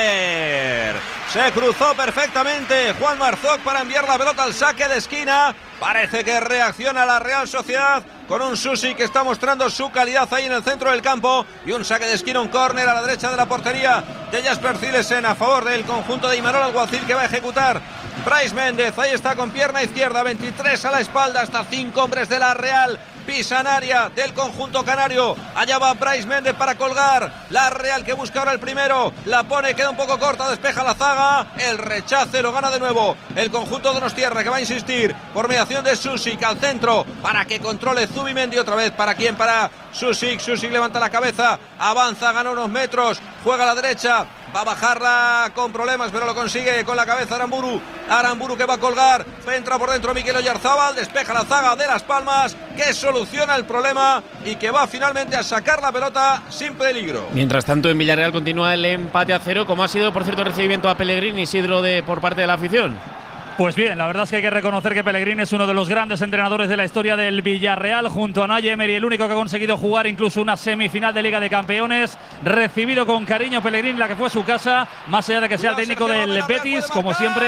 [SPEAKER 21] córner. Se cruzó perfectamente Juan Marzoc para enviar la pelota al saque de esquina. Parece que reacciona la Real Sociedad con un Susi que está mostrando su calidad ahí en el centro del campo. Y un saque de esquina, un córner a la derecha de la portería de Jasper Cilesen a favor del conjunto de Imanol Alguacil, que va a ejecutar Brais Méndez. Ahí está con pierna izquierda, 23 a la espalda, hasta 5 hombres de la Real. Pisan área del conjunto canario. Allá va Brais Méndez para colgar. La Real que busca ahora el primero. La pone, queda un poco corta, despeja la zaga. El rechace lo gana de nuevo el conjunto de Donostiarra, que va a insistir por mediación de Susic al centro para que controle Zubimendi otra vez. ¿Para quién? Para Susic. Susic levanta la cabeza, avanza, gana unos metros, juega a la derecha. Va a bajarla con problemas, pero lo consigue con la cabeza Aramburu. Aramburu que va a colgar. Entra por dentro Mikel Oyarzábal. Despeja la zaga de Las Palmas, que soluciona el problema y que va finalmente a sacar la pelota sin peligro.
[SPEAKER 12] Mientras tanto, en Villarreal continúa el empate a 0. ¿Cómo ha sido, por cierto, el recibimiento a Pellegrini, Isidro, por parte de la afición?
[SPEAKER 14] Pues bien, la verdad es que hay que reconocer que Pellegrini es uno de los grandes entrenadores de la historia del Villarreal, junto a Unai Emery, el único que ha conseguido jugar incluso una semifinal de Liga de Campeones. Recibido con cariño Pellegrini, la que fue su casa, más allá de que sea el técnico del Betis, como siempre.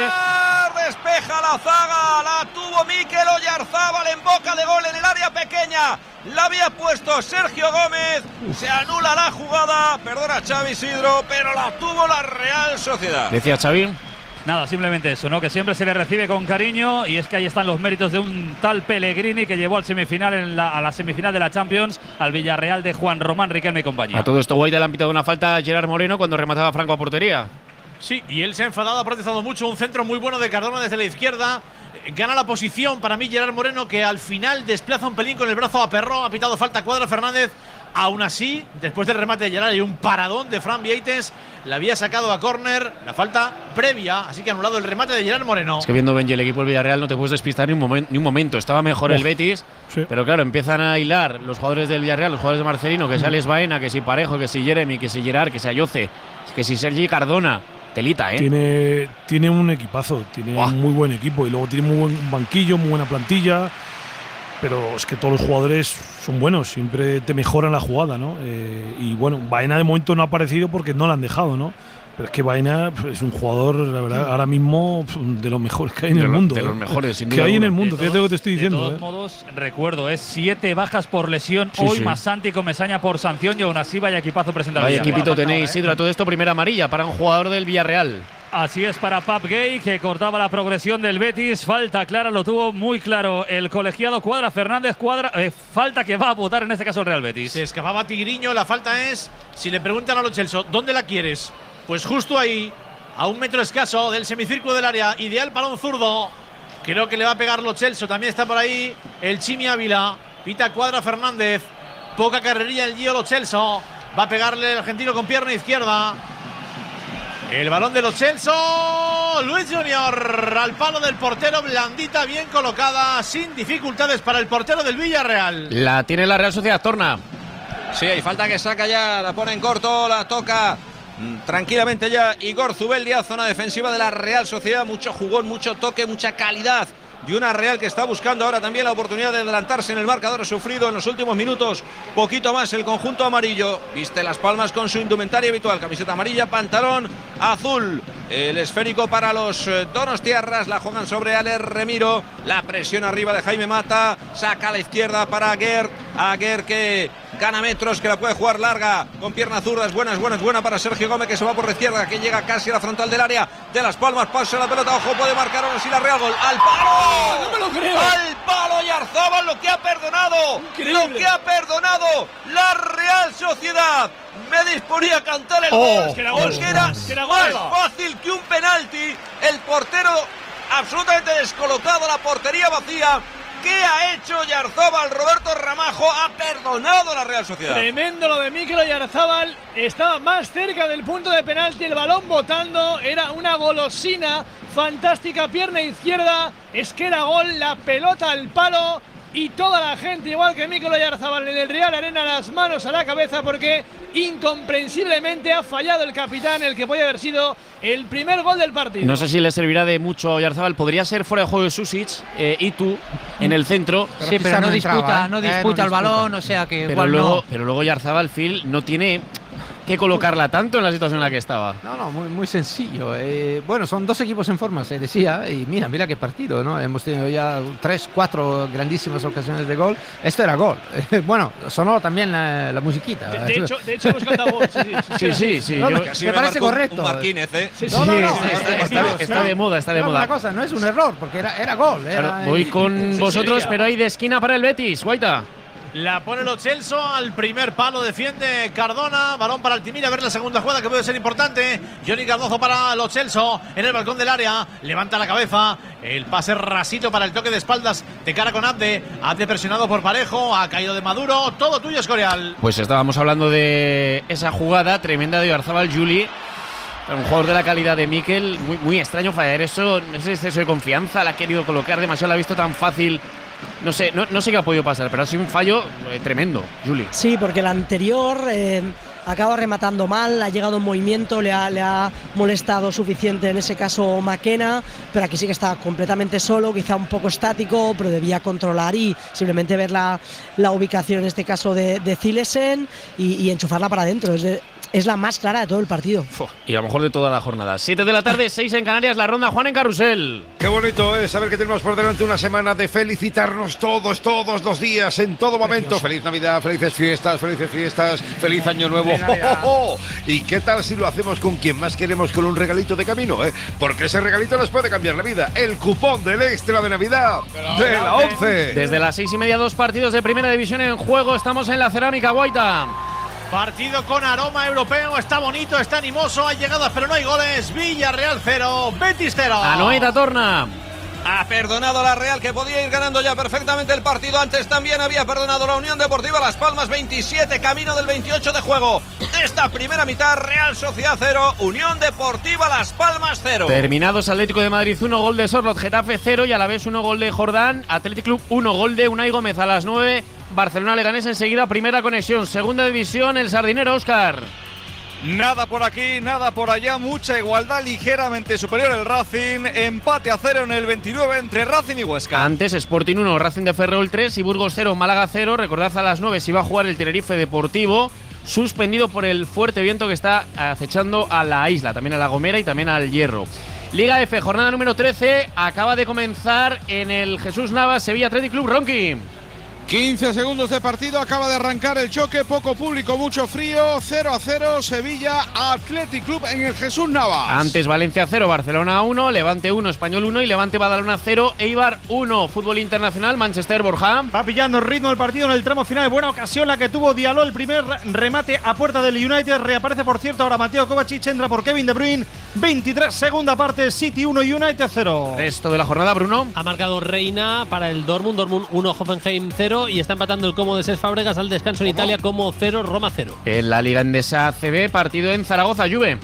[SPEAKER 21] Despeja la zaga, la tuvo Mikel Oyarzábal en boca de gol en el área pequeña. La había puesto Sergio Gómez, se anula la jugada, perdona Xavi Isidro, pero la tuvo la Real Sociedad.
[SPEAKER 12] Decía Xavi.
[SPEAKER 14] Nada, simplemente eso, ¿no? Que siempre se le recibe con cariño, y es que ahí están los méritos de un tal Pellegrini que llevó al semifinal a la semifinal de la Champions al Villarreal de Juan Román Riquelme y compañía.
[SPEAKER 12] A todo esto, Guaita le han pitado una falta a Gerard Moreno cuando remataba Franco a portería.
[SPEAKER 6] Sí, y él se ha enfadado, ha protestado mucho. Un centro muy bueno de Cardona desde la izquierda. Gana la posición para mí Gerard Moreno, que al final desplaza un pelín con el brazo a Perró. Ha pitado falta Cuadra Fernández. Aún así, después del remate de Gerard y un paradón de Fran Vieites, la había sacado a córner, la falta previa, así que ha anulado el remate de Gerard Moreno.
[SPEAKER 12] Es que viendo Benji el equipo del Villarreal no te puedes despistar ni un momento. Estaba mejor el Betis, sí, pero claro, empiezan a hilar los jugadores del Villarreal, los jugadores de Marcelino, que sea Les Baena, que si Parejo, que si Jeremy, que si Gerard, que si Ayoce, que si Sergi Cardona. Telita, ¿eh?
[SPEAKER 17] Tiene un equipazo, tiene un muy buen equipo, y luego tiene muy buen banquillo, muy buena plantilla. Pero es que todos los jugadores son buenos, siempre te mejoran la jugada, ¿no? Y bueno, Baena de momento no ha aparecido porque no la han dejado, ¿no? Pero es que Baena es un jugador, la verdad, ahora mismo de los mejores que hay en el mundo.
[SPEAKER 12] De los mejores, sin duda.
[SPEAKER 17] Que hay en el mundo, fíjate lo que te estoy diciendo.
[SPEAKER 14] De todos modos, recuerdo, es 7 bajas por lesión hoy, más Santi Comesaña por sanción, y aún así vaya equipazo presentado.
[SPEAKER 12] Vaya equipito tenéis, Isidro, a todo esto primera amarilla para un jugador del Villarreal.
[SPEAKER 14] Así es, para Pap Gay, que cortaba la progresión del Betis. Falta clara, lo tuvo muy claro el colegiado Cuadra Fernández. Falta que va a votar en este caso el Real Betis.
[SPEAKER 6] Se escapaba Tigriño, la falta es, si le preguntan a Lo Celso, ¿dónde la quieres? Pues justo ahí, a un metro escaso del semicírculo del área, ideal para un zurdo. Creo que le va a pegar Lo Celso, también está por ahí el Chimi Ávila. Pita Cuadra Fernández, poca carrerilla el Gio Lo Celso. Va a pegarle el argentino con pierna izquierda. El balón de Lo Celso, Luis Junior al palo del portero, blandita, bien colocada, sin dificultades para el portero del Villarreal.
[SPEAKER 12] La tiene la Real Sociedad, Torna.
[SPEAKER 21] Sí, hay falta que saca ya, la pone en corto, la toca tranquilamente ya Igor Zubeldia, zona defensiva de la Real Sociedad, mucho jugón, mucho toque, mucha calidad. Y una Real que está buscando ahora también la oportunidad de adelantarse en el marcador, sufrido en los últimos minutos poquito más el conjunto amarillo. Viste Las Palmas con su indumentaria habitual, camiseta amarilla, pantalón azul. El esférico para los donostiarras, la juegan sobre Alex Remiro. La presión arriba de Jaime Mata, saca a la izquierda para Gert. Aguer que gana metros, que la puede jugar larga con pierna zurda, es buena para Sergio Gómez, que se va por la izquierda, que llega casi a la frontal del área de Las Palmas, pasa la pelota, ojo, puede marcar ahora sí la Real, gol, al palo,
[SPEAKER 14] no me lo creo.
[SPEAKER 21] Al palo Oyarzabal, lo que ha perdonado, la Real Sociedad. Me disponía a cantar el gol, porque era más fácil que un penalti, el portero absolutamente descolocado, la portería vacía. ¿Qué ha hecho Oyarzabal? Roberto Ramajo ha perdonado a la Real Sociedad.
[SPEAKER 11] Tremendo lo de Mikel Oyarzabal. Estaba más cerca del punto de penalti. El balón botando. Era una golosina. Fantástica pierna izquierda. Es que era gol. La pelota al palo. Y toda la gente, igual que Mikel Oyarzabal en el Real Arena, las manos a la cabeza porque incomprensiblemente ha fallado el capitán, el que podía haber sido el primer gol del partido.
[SPEAKER 12] No sé si le servirá de mucho a Oyarzabal. Podría ser fuera de juego de Susic y tú en el centro.
[SPEAKER 15] Sí, pero no disputa el balón, o sea que
[SPEAKER 12] pero luego Oyarzabal, Phil, no tiene que colocarla tanto en la situación en la que estaba.
[SPEAKER 15] No, muy sencillo. Bueno, son dos equipos en forma, se decía, y mira qué partido, ¿no? Hemos tenido ya 3-4 grandísimas ocasiones de gol. Esto era gol. Bueno, sonó también la musiquita.
[SPEAKER 11] De hecho hemos cantado gol.
[SPEAKER 12] Sí.
[SPEAKER 15] No, me parece correcto.
[SPEAKER 21] Un Martínez, ¿eh?
[SPEAKER 12] Está de moda,
[SPEAKER 15] Una cosa, no es un error, porque era gol.
[SPEAKER 12] Voy con vosotros, pero hay de esquina para el Betis, Guaita.
[SPEAKER 6] La pone Lo Celso al primer palo, defiende Cardona, balón para Altimira, a ver la segunda jugada que puede ser importante. Johnny Cardozo para Lo Celso en el balcón del área, levanta la cabeza, el pase rasito para el toque de espaldas de cara con Abde presionado por Parejo, ha caído de Maduro, todo tuyo Escorial.
[SPEAKER 12] Pues estábamos hablando de esa jugada tremenda de Oyarzabal, Juli. Un jugador de la calidad de Mikel, muy extraño fallar eso, ese exceso de confianza, la ha querido colocar demasiado, la ha visto tan fácil. No sé qué ha podido pasar, pero ha sido un fallo tremendo, Juli.
[SPEAKER 16] Sí, porque el anterior acaba rematando mal, ha llegado en movimiento, le ha molestado suficiente en ese caso Maquena, pero aquí sí que está completamente solo, quizá un poco estático, pero debía controlar y simplemente ver la ubicación en este caso de Zilesen y enchufarla para adentro. Es la más clara de todo el partido.
[SPEAKER 12] Y a lo mejor de toda la jornada. 7 de la tarde, 6 en Canarias, la ronda Juan en Carrusel.
[SPEAKER 5] Qué bonito es saber que tenemos por delante una semana de felicitarnos todos los días, en todo momento. Feliz Navidad, felices fiestas, feliz Año Nuevo. ¿Y qué tal si lo hacemos con quien más queremos, con un regalito de camino? Porque ese regalito nos puede cambiar la vida. El cupón del extra de Navidad de la 11.
[SPEAKER 12] Desde las 6:30, 2 partidos de primera división en juego. Estamos en la Cerámica, Guaita.
[SPEAKER 6] Partido con aroma europeo, está bonito, está animoso, hay llegadas pero no hay goles. Villarreal 0, Betis 0.
[SPEAKER 12] Anoeta torna.
[SPEAKER 21] Ha perdonado a la Real, que podía ir ganando ya perfectamente el partido. Antes también había perdonado la Unión Deportiva Las Palmas, 27, camino del 28 de juego. Esta primera mitad, Real Sociedad 0, Unión Deportiva Las Palmas 0.
[SPEAKER 12] Terminados, Atlético de Madrid 1, gol de Sorlot, Getafe 0 y a la vez 1 gol de Jordán, Athletic Club 1, gol de Unai Gómez a las 9. Barcelona Leganés enseguida, primera conexión, segunda división, el Sardinero, Óscar.
[SPEAKER 8] Nada por aquí, nada por allá, mucha igualdad, ligeramente superior el Racing, empate a 0 en el 29 entre Racing y Huesca.
[SPEAKER 12] Antes Sporting 1, Racing de Ferrol 3 y Burgos 0, Málaga 0. Recordad, a las 9 se iba a jugar el Tenerife Deportivo, suspendido por el fuerte viento que está acechando a la isla, también a La Gomera y también al Hierro. Liga F, jornada número 13, acaba de comenzar en el Jesús Navas, Sevilla Athletic Club, Ronqui.
[SPEAKER 9] 15 segundos de partido, acaba de arrancar el choque, poco público, mucho frío, 0-0, Sevilla Athletic Club en el Jesús Navas.
[SPEAKER 12] Antes Valencia 0, Barcelona 1, Levante 1, Español 1 y Levante Badalona 0, Eibar 1. Fútbol internacional, Manchester, Borja.
[SPEAKER 19] Va pillando el ritmo del partido en el tramo final, buena ocasión la que tuvo Diallo, el primer remate a puerta del United, reaparece por cierto ahora Mateo Kovacic, entra por Kevin De Bruyne, 23, segunda parte, City 1, United 0.
[SPEAKER 12] Resto de la jornada, Bruno.
[SPEAKER 18] Ha marcado Reina para el Dortmund 1, Hoffenheim 0 y está empatando el Como de Cesc Fábregas al descanso en Italia, como 0, Roma 0.
[SPEAKER 12] En la Liga Endesa ACB, partido en Zaragoza, Juve.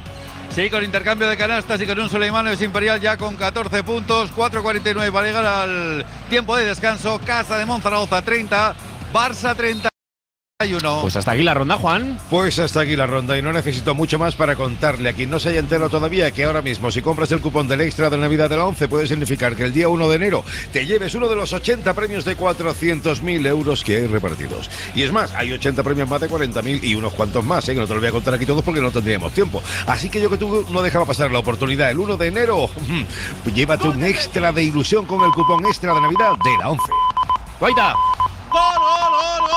[SPEAKER 8] Sí, con intercambio de canastas y con un Suleimanes Imperial ya con 14 puntos, 4:49 para llegar al tiempo de descanso. Casa de Monzaragoza 30, Barça 30.
[SPEAKER 12] Pues hasta aquí la ronda, Juan.
[SPEAKER 5] Pues hasta aquí la ronda y no necesito mucho más para contarle a quien no se haya enterado todavía que ahora mismo si compras el cupón del extra de Navidad de la 11 puede significar que el día 1 de enero te lleves uno de los 80 premios de 400.000 euros que hay repartidos. Y es más, hay 80 premios más de 40.000 y unos cuantos más, que no te los voy a contar aquí todos porque no tendríamos tiempo. Así que yo que tú no dejaba pasar la oportunidad. El 1 de enero, llévate un extra de ilusión con el cupón extra de Navidad de la 11.
[SPEAKER 12] ¡Guaita!
[SPEAKER 6] ¡Gol, gol, gol, gol!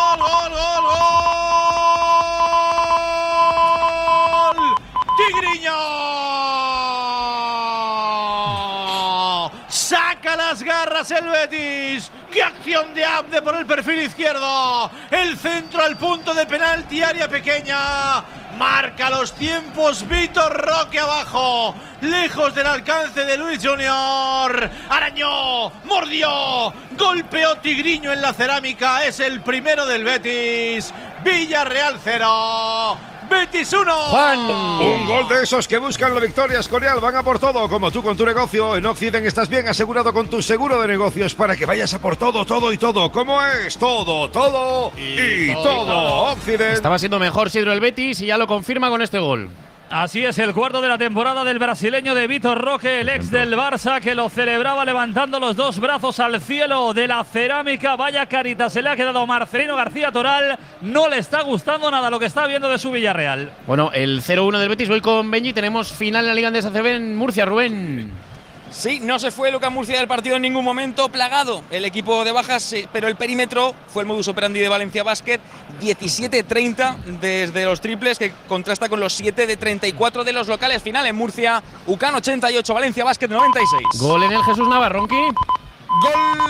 [SPEAKER 6] garras el Betis. ¡Qué acción de Abde por el perfil izquierdo! El centro al punto de penalti, área pequeña. Marca los tiempos Vitor Roque abajo, lejos del alcance de Luis Junior. Arañó, mordió, golpeó Tigriño en la cerámica. Es el primero del Betis. Villarreal 0. Betis 1.
[SPEAKER 5] Juan. Un gol de esos que buscan la victoria. Escorial, van a por todo, como tú con tu negocio. En Occident estás bien asegurado con tu seguro de negocios para que vayas a por todo, todo y todo. ¿Cómo es? Todo, todo y todo. Occident.
[SPEAKER 12] Estaba siendo mejor Sidro el Betis y ya lo confirma con este gol.
[SPEAKER 14] Así es, el cuarto de la temporada del brasileño de Vitor Roque, el ex del Barça, que lo celebraba levantando los dos brazos al cielo de la cerámica. Vaya carita se le ha quedado a Marcelino García Toral. No le está gustando nada lo que está viendo de su Villarreal.
[SPEAKER 12] Bueno, el 0-1 del Betis, voy con Benji. Tenemos final en la Liga Andesa CB en Murcia, Rubén.
[SPEAKER 7] Sí, no se fue Lucas Murcia del partido en ningún momento, plagado el equipo de bajas, pero el perímetro fue el modus operandi de Valencia Basket, 17-30 desde los triples, que contrasta con los 7 de 34 de los locales. Final en Murcia, UCAN 88, Valencia Basket 96.
[SPEAKER 12] Gol en el Jesús Navarronqui.
[SPEAKER 9] Gol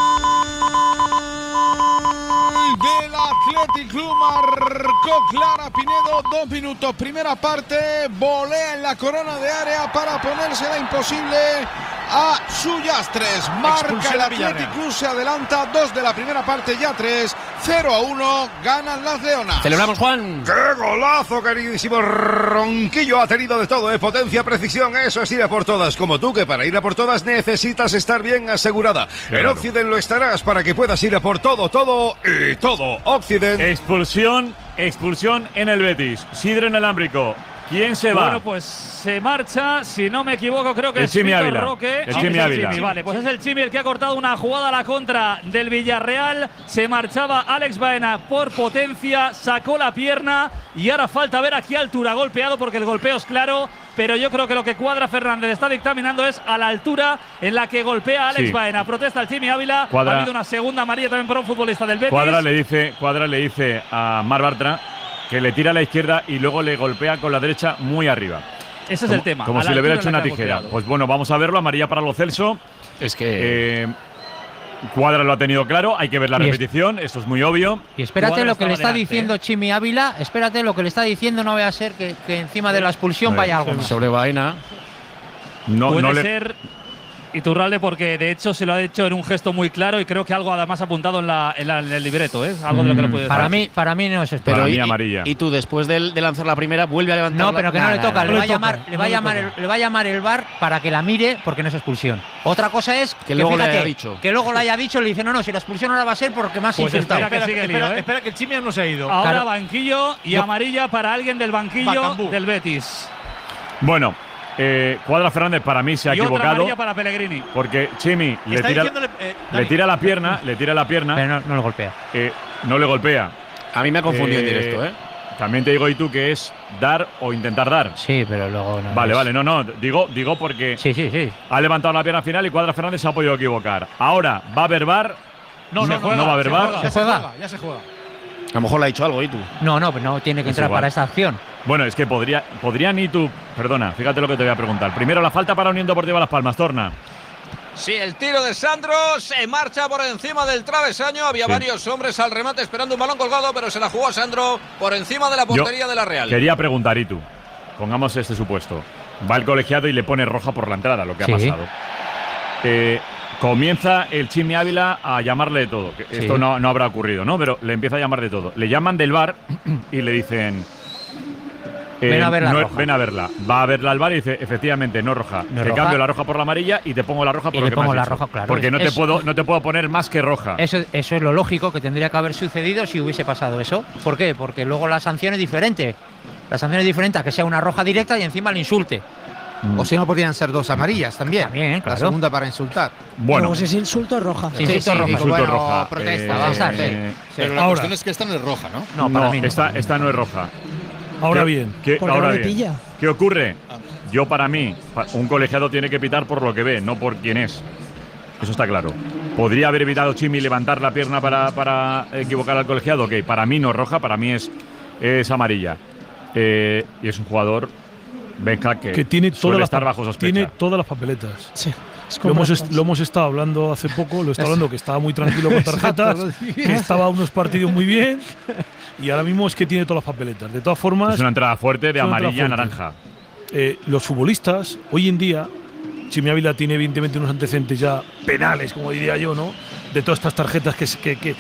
[SPEAKER 9] del Athletic Club, marcó Clara Pinedo, 2 minutos, primera parte, volea en la corona de área para ponérsela imposible a Sullastres. Marca el Athletic Club, se adelanta, 2 de la primera parte, ya 3, 0-1, ganan las Leonas.
[SPEAKER 12] Celebramos, Juan.
[SPEAKER 5] ¡Qué golazo, queridísimo! Ronquillo ha tenido de todo, potencia, precisión, eso es ir a por todas, como tú, que para ir a por todas necesitas estar bien asegurada. Claro. En Occident lo estarás para que puedas ir a por todo, todo y todo. Occident.
[SPEAKER 4] Expulsión en el Betis. Sidro inalámbrico. ¿Quién se va?
[SPEAKER 14] Bueno, pues se marcha, si no me equivoco, creo que
[SPEAKER 4] el
[SPEAKER 14] es
[SPEAKER 4] Chimi
[SPEAKER 14] Vitor
[SPEAKER 4] Ávila.
[SPEAKER 14] Roque.
[SPEAKER 4] El Chimi Ávila.
[SPEAKER 14] Vale, pues es el Chimi el que ha cortado una jugada a la contra del Villarreal. Se marchaba Alex Baena por potencia, sacó la pierna y ahora falta ver a qué altura ha golpeado, porque el golpeo es claro. Pero yo creo que lo que Cuadra Fernández está dictaminando es a la altura en la que golpea a Alex Baena. Protesta el Chimi Ávila. Ha habido una segunda amarilla también para un futbolista del Betis.
[SPEAKER 4] Cuadra le dice a Mar Bartra que le tira a la izquierda y luego le golpea con la derecha muy arriba.
[SPEAKER 14] Ese es el tema.
[SPEAKER 4] Como si le hubiera hecho una tijera. Pues bueno, vamos a verlo. Amarilla para Lo Celso.
[SPEAKER 12] Es que
[SPEAKER 4] Cuadra lo ha tenido claro. Hay que ver la repetición. Esto es muy obvio.
[SPEAKER 15] Y espérate lo que le está diciendo Chimi Ávila. Espérate lo que le está diciendo. No vaya a ser que encima de la expulsión vaya algo más.
[SPEAKER 12] Sobre Baena.
[SPEAKER 14] Puede ser Iturralde, porque de hecho se lo ha hecho en un gesto muy claro y creo que algo además apuntado en el libreto, ¿eh? Algo de lo que le puede decir.
[SPEAKER 15] Para mí no es esto.
[SPEAKER 4] Para mí amarilla.
[SPEAKER 12] Y tú después de lanzar la primera vuelve a levantar.
[SPEAKER 15] No, pero que no le toca. Le va a llamar el VAR para que la mire, porque no es expulsión. Otra cosa es
[SPEAKER 12] que luego le haya dicho.
[SPEAKER 15] Que luego le haya dicho, le dice no, si la expulsión ahora va a ser porque más insultado.
[SPEAKER 6] Espera que el Chimi no se ha ido.
[SPEAKER 14] Ahora banquillo y amarilla para alguien del banquillo del Betis.
[SPEAKER 4] Bueno. Cuadra Fernández para mí se ha equivocado.
[SPEAKER 14] Otra amarilla para Pellegrini.
[SPEAKER 4] Porque Chimi le tira la pierna.
[SPEAKER 15] Pero no le golpea.
[SPEAKER 4] No le golpea.
[SPEAKER 12] A mí me ha confundido en directo, ¿eh?
[SPEAKER 4] También te digo, y tú, que es dar o intentar dar.
[SPEAKER 15] Sí, pero luego no.
[SPEAKER 4] Vale, no. Digo porque
[SPEAKER 15] sí.
[SPEAKER 4] Ha levantado la pierna final y Cuadra Fernández se ha podido equivocar. Ahora, ¿va a haber VAR?
[SPEAKER 6] No
[SPEAKER 4] va a haber VAR.
[SPEAKER 6] Ya se juega.
[SPEAKER 12] A lo mejor le ha dicho algo, ¿y tú?
[SPEAKER 15] No, tiene que entrar para esta acción.
[SPEAKER 4] Bueno, es que podrían y tú. Perdona, fíjate lo que te voy a preguntar. Primero, la falta para Unión Deportiva Las Palmas, Torna.
[SPEAKER 21] Sí, el tiro de Sandro se marcha por encima del travesaño. Había varios hombres al remate esperando un balón colgado, pero se la jugó Sandro por encima de la portería de la Real.
[SPEAKER 4] Quería preguntar, y tú. Pongamos este supuesto. Va el colegiado y le pone roja por la entrada, lo que ha pasado. Comienza el Chimi Ávila a llamarle de todo. Esto no habrá ocurrido, ¿no? Pero le empieza a llamar de todo. Le llaman del VAR y le dicen...
[SPEAKER 15] ven a verla.
[SPEAKER 4] Ven a verla. Va a verla al VAR y dice, efectivamente, no roja. Te cambio la roja por la amarilla y te pongo la roja por lo que me has dicho.
[SPEAKER 15] Roja, claro.
[SPEAKER 4] Porque no te puedo poner más que roja.
[SPEAKER 15] Eso es lo lógico que tendría que haber sucedido si hubiese pasado eso. ¿Por qué? Porque luego la sanción es diferente. La sanción es diferente a que sea una roja directa y encima le insulte. O si no, podrían ser 2 amarillas también. Claro. La segunda para insultar.
[SPEAKER 16] Bueno, si es insulto roja.
[SPEAKER 4] Insulto roja.
[SPEAKER 15] Protesta.
[SPEAKER 8] Pero la cuestión es que esta no es roja, ¿no?
[SPEAKER 15] No, para mí no.
[SPEAKER 4] Esta no es roja.
[SPEAKER 17] Ahora bien.
[SPEAKER 4] ¿Qué ocurre? Yo, para mí, un colegiado tiene que pitar por lo que ve, no por quién es. Eso está claro. ¿Podría haber evitado Chimi levantar la pierna para equivocar al colegiado? Ok, para mí no es roja, para mí es amarilla. Y es un jugador... Venga, que
[SPEAKER 17] tiene
[SPEAKER 4] suele estar bajo sospecha.
[SPEAKER 17] Tiene todas las papeletas.
[SPEAKER 16] Sí.
[SPEAKER 17] Lo hemos estado hablando hace poco, que estaba muy tranquilo con tarjetas, que estaba unos partidos muy bien y ahora mismo es que tiene todas las papeletas. De todas formas…
[SPEAKER 4] Es una entrada fuerte de amarilla a naranja.
[SPEAKER 17] Los futbolistas, hoy en día, Chimi Ávila tiene evidentemente unos antecedentes ya penales, como diría yo, ¿no? De todas estas tarjetas que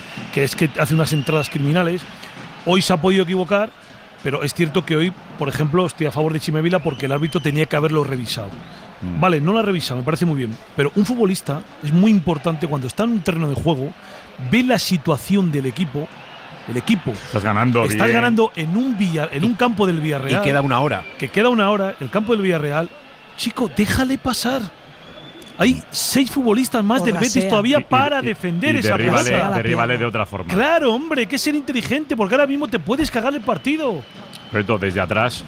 [SPEAKER 17] hace unas entradas criminales. Hoy se ha podido equivocar, pero es cierto que hoy, por ejemplo, estoy a favor de Chimi Ávila porque el árbitro tenía que haberlo revisado. Vale, no lo ha revisado, me parece muy bien. Pero un futbolista es muy importante cuando está en un terreno de juego, ve la situación del equipo. El equipo.
[SPEAKER 4] Estás ganando
[SPEAKER 17] en un campo del Villarreal.
[SPEAKER 12] Y queda una hora.
[SPEAKER 17] Que queda una hora, el campo del Villarreal. Chico, déjale pasar. Hay 6 futbolistas más del Betis todavía para defender esa pelota.
[SPEAKER 4] Derríbale de otra forma.
[SPEAKER 17] Claro, hombre, hay que ser inteligente porque ahora mismo te puedes cagar el partido.
[SPEAKER 4] Pero desde atrás,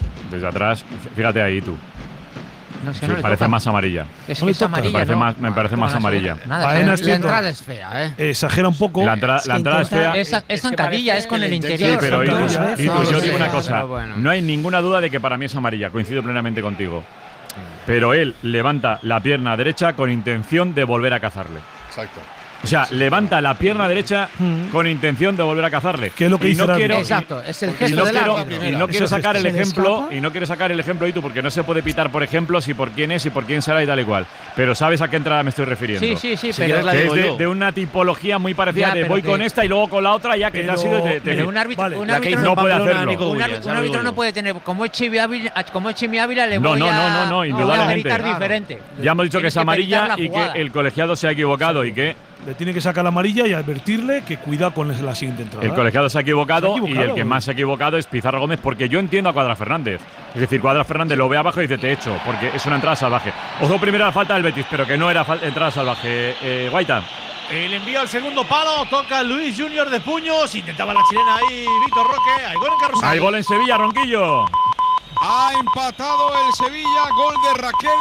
[SPEAKER 4] fíjate ahí tú.
[SPEAKER 15] No sé,
[SPEAKER 4] sí, parece más amarilla.
[SPEAKER 15] Es que es amarilla,
[SPEAKER 4] me parece más amarilla.
[SPEAKER 15] Nada, la entrada es fea, ¿eh?
[SPEAKER 17] Exagera un poco.
[SPEAKER 4] La entrada es fea.
[SPEAKER 15] Es zancadilla, es con el interior.
[SPEAKER 4] Sí, pero yo digo una cosa. No hay ninguna duda de que para mí es amarilla. Coincido plenamente contigo. Pero él levanta la pierna derecha con intención de volver a cazarle.
[SPEAKER 5] Exacto.
[SPEAKER 4] O sea, levanta la pierna derecha con intención de volver a cazarle.
[SPEAKER 17] ¿Qué es lo que dice
[SPEAKER 15] Exacto, es el gesto del árbitro.
[SPEAKER 4] Y no quiero sacar el ejemplo, y tú, porque no se puede pitar por ejemplos y por quién es y por quién será y tal y cual. Pero ¿sabes a qué entrada me estoy refiriendo?
[SPEAKER 15] Sí,
[SPEAKER 4] pero es de una tipología muy parecida de voy con esta y luego con la otra ya que ya ha sido
[SPEAKER 15] pero un árbitro
[SPEAKER 4] no puede hacerlo.
[SPEAKER 15] Un árbitro no puede tener como es Chimi Ávila le voy
[SPEAKER 4] a indudablemente.
[SPEAKER 15] gritar diferente.
[SPEAKER 4] Ya hemos dicho que es amarilla y que el colegiado se ha equivocado y que
[SPEAKER 17] le tiene que sacar la amarilla y advertirle que cuida con la siguiente entrada.
[SPEAKER 4] El colegiado se ha equivocado y el que más se ha equivocado es Pizarro Gómez, porque yo entiendo a Cuadra Fernández. Es decir, Cuadra Fernández lo ve abajo y dice te echo, porque es una entrada salvaje. Ojo, primero la falta del Betis, pero que no era entrada salvaje. Guaita.
[SPEAKER 6] El envío al segundo palo, toca Luis Junior de puños, intentaba la chilena ahí Víctor Roque, hay gol en Carrusel.
[SPEAKER 4] Hay gol en Sevilla, Ronquillo.
[SPEAKER 9] Ha empatado el Sevilla, gol de Raquel,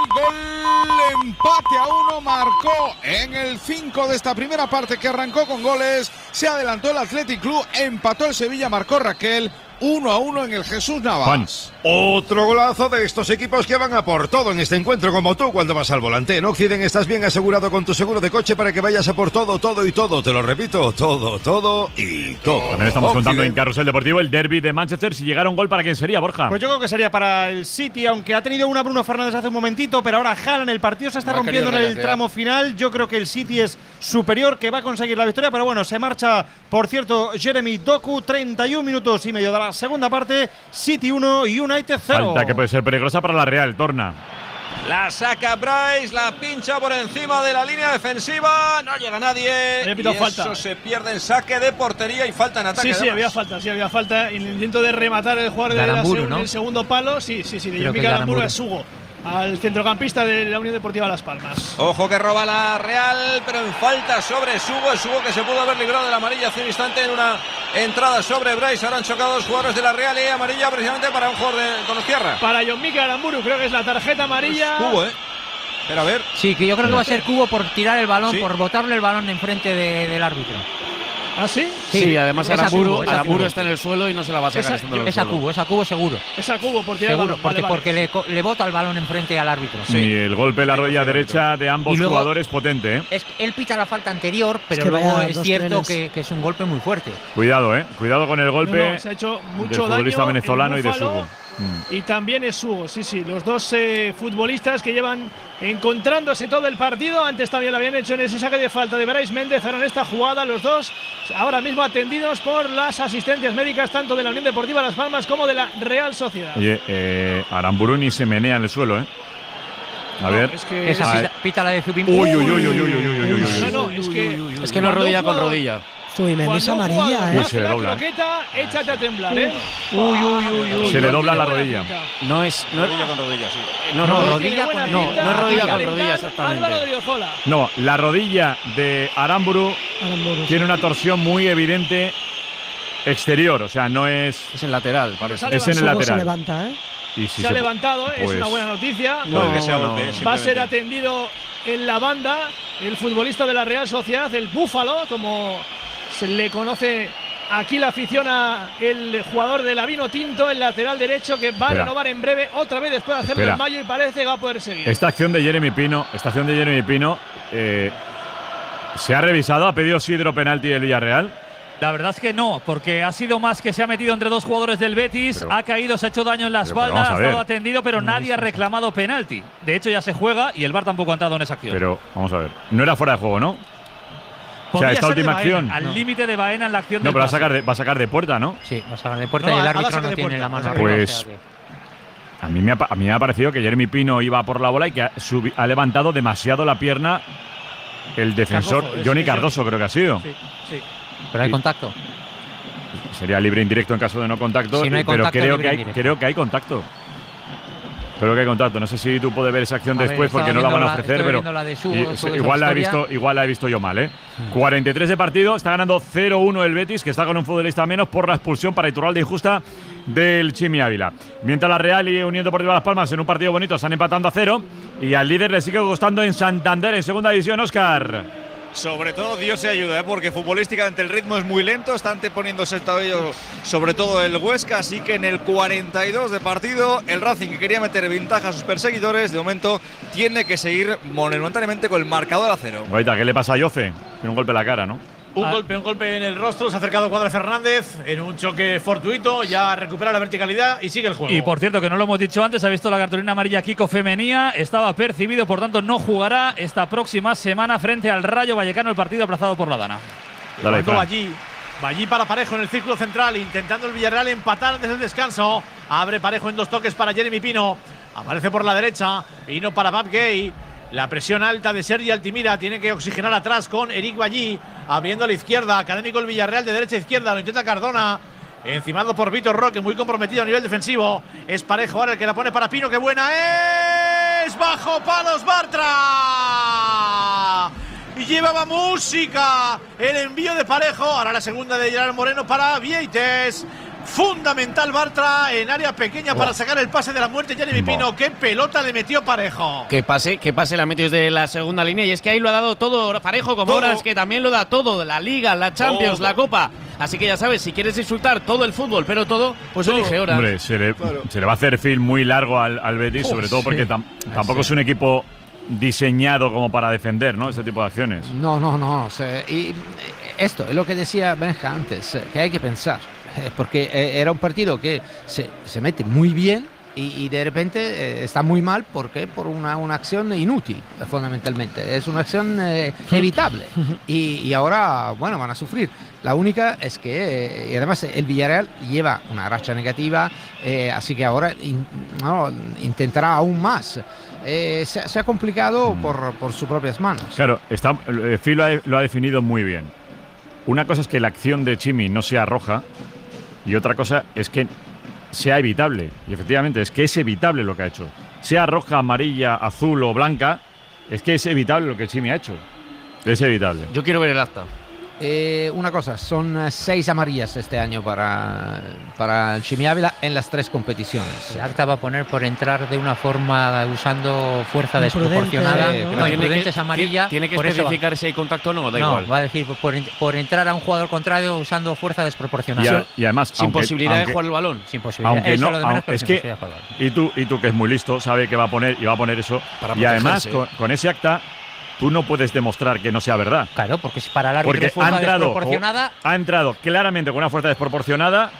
[SPEAKER 9] gol empate a 1, marcó en el 5 de esta primera parte que arrancó con goles, se adelantó el Athletic Club, empató el Sevilla, marcó Raquel, 1-1 en el Jesús Navas.
[SPEAKER 5] Otro golazo de estos equipos que van a por todo en este encuentro, como tú cuando vas al volante. En Occiden estás bien asegurado con tu seguro de coche para que vayas a por todo, todo y todo. Te lo repito, todo, todo y todo.
[SPEAKER 4] También estamos contando en Carrusel Deportivo el derbi de Manchester. Si llegara un gol, ¿para quién sería, Borja?
[SPEAKER 19] Pues yo creo que sería para el City, aunque ha tenido una Bruno Fernández hace un momentito, pero ahora Haaland, el partido se está rompiendo en el tramo final. Yo creo que el City es superior, que va a conseguir la victoria, pero bueno, se marcha, por cierto, Jeremy Doku, 31 minutos y medio de la segunda parte, City 1 y United 0.
[SPEAKER 4] Falta que puede ser peligrosa para la Real, Torna.
[SPEAKER 21] La saca Bryce, la pincha por encima de la línea defensiva, no llega nadie. Y eso se pierde en saque de portería y falta en ataque.
[SPEAKER 11] Sí, había falta. En el intento de rematar el jugador del segundo palo, de Yomika Aramburu es Hugo, al centrocampista de la Unión Deportiva Las Palmas.
[SPEAKER 21] Ojo que roba la Real, pero en falta sobre Sugo. Es Sugo que se pudo haber librado de la amarilla hace un instante en una entrada sobre Bryce. Ahora han chocado dos jugadores de la Real y amarilla precisamente para un jugador de Donostiarra.
[SPEAKER 11] Para Yomika Aramburu creo que es la tarjeta amarilla.
[SPEAKER 21] Pues Cubo, Pero a ver.
[SPEAKER 15] Sí, que yo creo que va a ser Cubo por tirar el balón, por botarle el balón enfrente del árbitro.
[SPEAKER 11] ¿Ah, sí?
[SPEAKER 12] Sí, además Aramburu está en el suelo y no se la va a sacar.
[SPEAKER 15] Es a Cubo seguro.
[SPEAKER 11] Es a Cubo por tirar
[SPEAKER 15] seguro,
[SPEAKER 11] el balón.
[SPEAKER 15] Porque le bota el balón enfrente al árbitro.
[SPEAKER 4] Sí, el golpe en la rodilla derecha de ambos jugadores potente.
[SPEAKER 15] Él pita la falta anterior, pero luego es cierto que es un golpe muy fuerte.
[SPEAKER 4] Cuidado, cuidado con el golpe
[SPEAKER 11] se ha hecho mucho
[SPEAKER 4] del futbolista
[SPEAKER 11] daño
[SPEAKER 4] venezolano y de Sugo.
[SPEAKER 11] Y también es Sugo, los dos futbolistas que llevan encontrándose todo el partido. Antes también lo habían hecho en ese saque de falta de Bryce Méndez. Ahora en esta jugada los dos ahora mismo atendidos por las asistencias médicas tanto de la Unión Deportiva Las Palmas como de la Real Sociedad.
[SPEAKER 4] Oye, Aramburu ni se menea en el suelo, A ver.
[SPEAKER 15] Es que pita la de Zubin.
[SPEAKER 4] Uy.
[SPEAKER 12] Es que no es rodilla con rodilla.
[SPEAKER 16] Es amarilla,
[SPEAKER 4] se le dobla.
[SPEAKER 11] Échate a temblar,
[SPEAKER 4] Se le dobla la rodilla.
[SPEAKER 12] No es
[SPEAKER 21] rodilla con rodilla, sí.
[SPEAKER 12] No es rodilla con rodilla, exactamente.
[SPEAKER 4] No, la rodilla de Aramburu tiene una torsión muy evidente exterior, o sea, no es…
[SPEAKER 12] Es el lateral, parece.
[SPEAKER 4] Es en el lateral.
[SPEAKER 16] Se levanta,
[SPEAKER 11] se ha levantado, es una buena noticia. Va a ser atendido en la banda el futbolista de la Real Sociedad, el Búfalo, como se le conoce Aquí la aficiona el jugador de la Vinotinto, el lateral derecho, que va a renovar en breve, otra vez después de hacerlo en mayo, y parece que va a poder seguir.
[SPEAKER 4] Esta acción de Jeremy Pino, ¿se ha revisado? ¿Ha pedido Sidro penalti del Villarreal?
[SPEAKER 14] La verdad es que no, porque ha sido más que se ha metido entre dos jugadores del Betis, ha caído, se ha hecho daño en la espalda, ha estado atendido, pero nadie ha reclamado penalti. De hecho, ya se juega y el VAR tampoco ha entrado en esa acción.
[SPEAKER 4] Pero, vamos a ver, no era fuera de juego, ¿no? O sea, esta última acción.
[SPEAKER 14] Al límite de Baena en la acción
[SPEAKER 4] No, pero va a sacar de puerta, ¿no?
[SPEAKER 18] Sí, va a sacar de puerta y el árbitro no tiene la mano arriba.
[SPEAKER 4] Pues a mí me ha parecido que Jeremy Pino iba por la bola y que ha levantado demasiado la pierna el defensor Johnny Cardoso, creo que ha sido.
[SPEAKER 18] Sí. Pero hay contacto.
[SPEAKER 4] Sería libre indirecto en caso de no contacto,
[SPEAKER 18] si no hay contacto,
[SPEAKER 4] pero creo que hay contacto. Creo que hay contacto. No sé si tú puedes ver esa acción después porque no la van a ofrecer, pero igual la he visto yo mal, ¿eh? 43 de partido, está ganando 0-1 el Betis, que está con un futbolista menos por la expulsión para Iturralde injusta del Chimi Ávila. Mientras la Real y Unión Deportiva Las Palmas en un partido bonito están empatando a 0 y al líder le sigue costando en Santander en segunda división, Óscar.
[SPEAKER 8] Sobre todo Dios se ayuda, porque futbolísticamente el ritmo es muy lento, está anteponiéndose el tablero, sobre todo el Huesca, así que en el 42 de partido el Racing, que quería meter ventaja a sus perseguidores, de momento tiene que seguir momentáneamente con el marcador a 0.
[SPEAKER 4] Guaita, ¿qué le pasa a Yoce? Tiene un golpe en la cara, ¿no?
[SPEAKER 6] Un golpe en el rostro, se ha acercado Cuadra Fernández en un choque fortuito, ya recupera la verticalidad y sigue el juego.
[SPEAKER 14] Y por cierto, que no lo hemos dicho antes, ha visto la cartulina amarilla Kiko Femenía, estaba percibido, por tanto no jugará esta próxima semana frente al Rayo Vallecano, el partido aplazado por la Dana.
[SPEAKER 6] Ballí para Parejo en el círculo central, intentando el Villarreal empatar desde el descanso. Abre Parejo en 2 toques para Jeremy Pino, aparece por la derecha, Pino para Bab Gay. La presión alta de Sergi Altimira, tiene que oxigenar atrás con Eric Ballí, abriendo a la izquierda, Académico el Villarreal de derecha a izquierda, lo intenta Cardona, encimado por Vitor Roque, muy comprometido a nivel defensivo. Es Parejo ahora el que la pone para Pino, ¡qué buena es! ¡Bajo palos Bartra! Y llevaba música el envío de Parejo, ahora la segunda de Gerard Moreno para Vieites. Fundamental Bartra en área pequeña para sacar el pase de la muerte. Jeremy Pino, qué pelota le metió Parejo.
[SPEAKER 12] Que pase la metió desde la segunda línea, y es que ahí lo ha dado todo Parejo, como ahora es que también lo da todo, la Liga, la Champions, la Copa. Así que ya sabes, si quieres insultar todo el fútbol, pero todo, pues elige ahora.
[SPEAKER 4] Hombre, se le va a hacer film muy largo al Betis, sobre todo porque tampoco es un equipo diseñado como para defender, ¿no? Ese tipo de acciones.
[SPEAKER 15] No. Y esto es lo que decía Benja antes, que hay que pensar. Porque era un partido que se mete muy bien y de repente está muy mal. ¿Por qué? Por una acción inútil, fundamentalmente. Es una acción evitable. Y ahora, bueno, van a sufrir. La única es que, y además el Villarreal lleva una racha negativa, así que ahora intentará aún más. Se ha complicado por sus propias manos.
[SPEAKER 4] Claro, Phil lo ha definido muy bien. Una cosa es que la acción de Chimi no sea roja y otra cosa es que sea evitable. Y efectivamente es que es evitable lo que ha hecho. Sea roja, amarilla, azul o blanca, es que es evitable lo que Chimi ha hecho. Es evitable.
[SPEAKER 12] Yo quiero ver el acta.
[SPEAKER 15] Una cosa, son 6 amarillas este año para el Chimi Ávila en las 3 competiciones.
[SPEAKER 18] El acta va a poner por entrar de una forma usando fuerza desproporcionada.
[SPEAKER 12] ¿no?
[SPEAKER 18] Imprudente es amarilla.
[SPEAKER 12] Tiene que especificar si hay contacto o no, da igual.
[SPEAKER 18] Va a decir por entrar a un jugador contrario usando fuerza desproporcionada.
[SPEAKER 4] Y además,
[SPEAKER 12] sin posibilidad de jugar el balón.
[SPEAKER 18] Sin posibilidad.
[SPEAKER 4] Aunque no, es que y tú que es muy listo, sabe que va a poner eso. Y además con ese acta tú no puedes demostrar que no sea verdad.
[SPEAKER 18] Claro, porque si para el árbitro es fuerza desproporcionada.
[SPEAKER 4] Ha entrado claramente con una fuerza desproporcionada,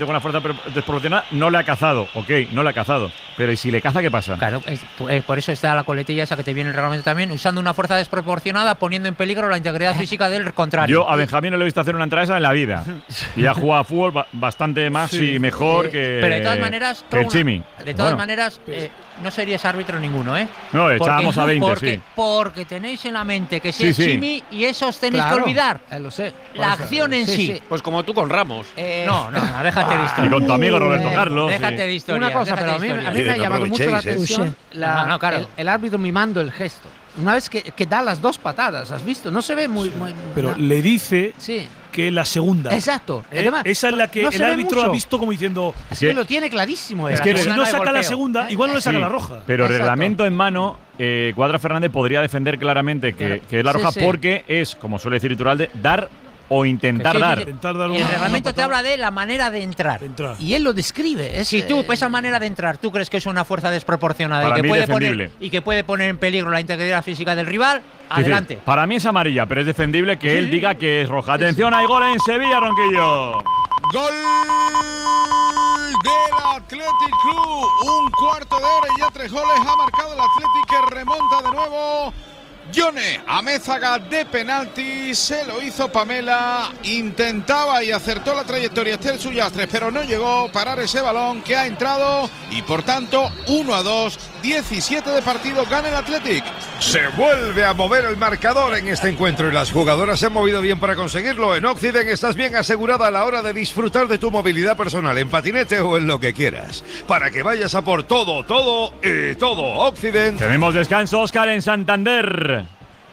[SPEAKER 4] no le ha cazado, no le ha cazado. Pero ¿y si le caza, qué pasa?
[SPEAKER 18] Claro, por eso está la coletilla esa que te viene en el reglamento también, usando una fuerza desproporcionada, poniendo en peligro la integridad física del contrario.
[SPEAKER 4] Yo a Benjamín no le he visto hacer una entrada esa en la vida. Y ha jugado a fútbol bastante más y mejor que
[SPEAKER 18] pero de todas maneras,
[SPEAKER 4] el Chimi.
[SPEAKER 18] De todas maneras, no serías árbitro ninguno, ¿eh?
[SPEAKER 4] No, echábamos a 20,
[SPEAKER 18] porque tenéis en la mente que si es Chimi y eso os tenéis que olvidar.
[SPEAKER 15] Lo sé.
[SPEAKER 18] La acción en sí.
[SPEAKER 12] Pues como tú con Ramos.
[SPEAKER 18] No, déjate de historia.
[SPEAKER 4] Y con tu amigo Roberto Carlos.
[SPEAKER 18] Déjate de historia.
[SPEAKER 15] Una cosa, pero a mí me ha llamado mucho la atención el árbitro mimando el gesto. Una vez que da las 2 patadas, ¿has visto? No se ve muy
[SPEAKER 17] pero le dice que la segunda.
[SPEAKER 15] Exacto.
[SPEAKER 17] Además, esa es la que el árbitro ha visto como diciendo.
[SPEAKER 15] Es que lo tiene clarísimo.
[SPEAKER 17] Es que si no saca la segunda, igual no le saca la roja.
[SPEAKER 4] Pero reglamento en mano, Cuadra Fernández podría defender claramente que es la roja porque es, como suele decir Iturralde, dar o intentar dar.
[SPEAKER 1] El reglamento te habla de la manera de entrar. Y él lo describe. Si tú, esa manera de entrar, tú crees que es una fuerza desproporcionada y que puede poner en peligro la integridad física del rival, adelante.
[SPEAKER 4] Sí, para mí es amarilla, pero es defendible que él diga que es roja. Atención, hay gol en Sevilla, Ronquillo.
[SPEAKER 9] Gol del Athletic Club. Un cuarto de hora y ya 3 goles ha marcado el Athletic, que remonta de nuevo. Yone Amézaga de penalti, se lo hizo Pamela, intentaba y acertó la trayectoria Esther Sullastres, pero no llegó a parar ese balón que ha entrado y por tanto 1-2, 17 de partido, gana el Athletic.
[SPEAKER 5] Se vuelve a mover el marcador en este encuentro y las jugadoras se han movido bien para conseguirlo. En Occident estás bien asegurada a la hora de disfrutar de tu movilidad personal en patinete o en lo que quieras. Para que vayas a por todo Occident.
[SPEAKER 4] Tenemos descanso, Óscar, en Santander.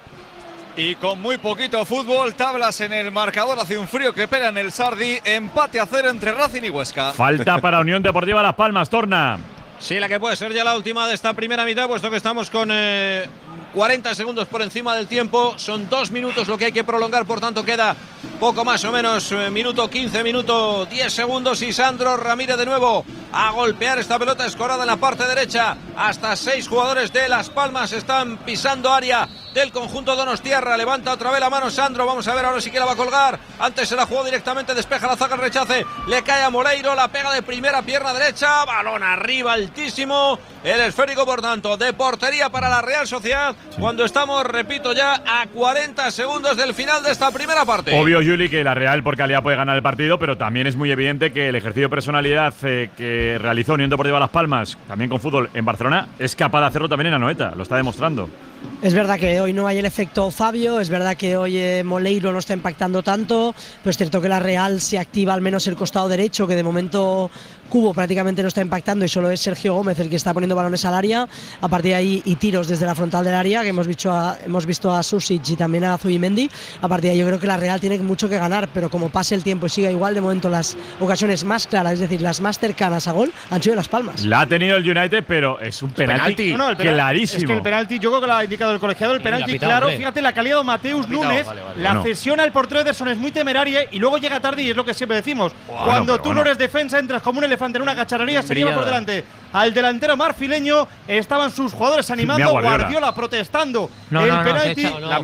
[SPEAKER 8] Y con muy poquito fútbol, tablas en el marcador, hace un frío que pega en el Sardi, empate a 0 entre Racing y Huesca.
[SPEAKER 4] Falta para Unión Deportiva Las Palmas, Torna.
[SPEAKER 21] Sí, la que puede ser ya la última de esta primera mitad, puesto que estamos con 40 segundos por encima del tiempo. Son 2 minutos lo que hay que prolongar, por tanto queda poco más o menos minuto 15, minuto 10 segundos. Y Sandro Ramírez de nuevo a golpear esta pelota escorada en la parte derecha. Hasta 6 jugadores de Las Palmas están pisando área del conjunto donostiarra. Levanta otra vez la mano Sandro, vamos a ver ahora si que la va a colgar. Antes se la jugó directamente, despeja la zaga, el rechace, le cae a Moleiro, la pega de primera, pierna derecha, balón arriba altísimo, el esférico por tanto de portería para la Real Sociedad, cuando estamos, repito, ya a 40 segundos del final de esta primera parte.
[SPEAKER 4] Obvio, Juli, que la Real por calidad puede ganar el partido, pero también es muy evidente que el ejercicio de personalidad que realizó Unión Deportiva Las Palmas, también con fútbol en Barcelona, es capaz de hacerlo también en Anoeta, lo está demostrando.
[SPEAKER 16] Es verdad que hoy no hay el efecto Fabio, es verdad que hoy Moleiro no está impactando tanto, pero es cierto que la Real se activa al menos el costado derecho, que de momento Cubo prácticamente no está impactando y solo es Sergio Gómez el que está poniendo balones al área. A partir de ahí y tiros desde la frontal del área, que hemos visto a Susic y también a Zubimendi. A partir de ahí yo creo que la Real tiene mucho que ganar, pero como pase el tiempo y siga igual, de momento las ocasiones más claras, es decir, las más cercanas a gol, han sido Las Palmas.
[SPEAKER 4] La ha tenido el United, pero es un penalti clarísimo.
[SPEAKER 19] Es que el penalti, yo creo que lo ha indicado el colegiado, el penalti claro. Fíjate la calidad de Mateus Nunes, la cesión al portero Ederson es muy temeraria y luego llega tarde, y es lo que siempre decimos. Cuando tú no eres defensa, entras como un elefante en una cacharrería, se lleva por delante al delantero marfileño. Estaban sus jugadores animando, Guardiola protestando el penalti,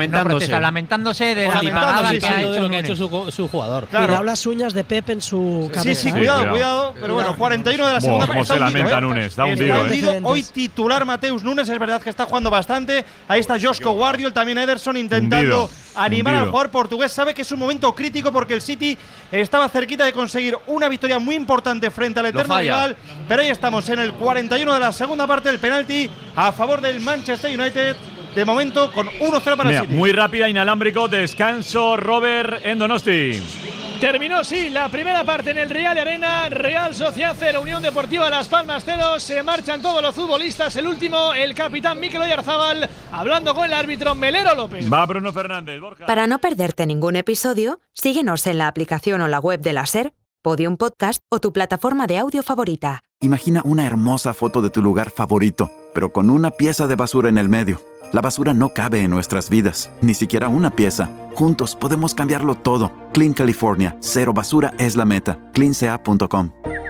[SPEAKER 1] lamentándose de la pagada que
[SPEAKER 18] ha hecho su jugador.
[SPEAKER 16] Claro. Cuidado las uñas de Pep en su cabeza.
[SPEAKER 19] Sí, cuidado. Pero bueno, 41 de la segunda parte.
[SPEAKER 4] Se lamenta Nunes, da un tiro.
[SPEAKER 19] Hoy titular Mateus Nunes, es verdad que está jugando bastante. Ahí está Josko Guardiola, también Ederson intentando animar al jugador portugués. Sabe que es un momento crítico porque el City estaba cerquita de conseguir una victoria muy importante frente al eterno rival, pero ahí estamos en el 41 de la segunda parte, del penalti a favor del Manchester United, de momento con 1-0 para el City.
[SPEAKER 4] Muy rápida, inalámbrico, descanso, Robert, en Donosti.
[SPEAKER 11] Terminó, sí, la primera parte en el Real Arena. Real Sociedad 0, Unión Deportiva Las Palmas 0. Se marchan todos los futbolistas. El último, el capitán Mikel Oyarzabal, hablando con el árbitro Melero López.
[SPEAKER 4] Va Bruno Fernández, Borja.
[SPEAKER 22] Para no perderte ningún episodio, síguenos en la aplicación o la web de la SER, Podium Podcast o tu plataforma de audio favorita.
[SPEAKER 23] Imagina una hermosa foto de tu lugar favorito, pero con una pieza de basura en el medio. La basura no cabe en nuestras vidas, ni siquiera una pieza. Juntos podemos cambiarlo todo. Clean California, cero basura es la meta. cleanca.com.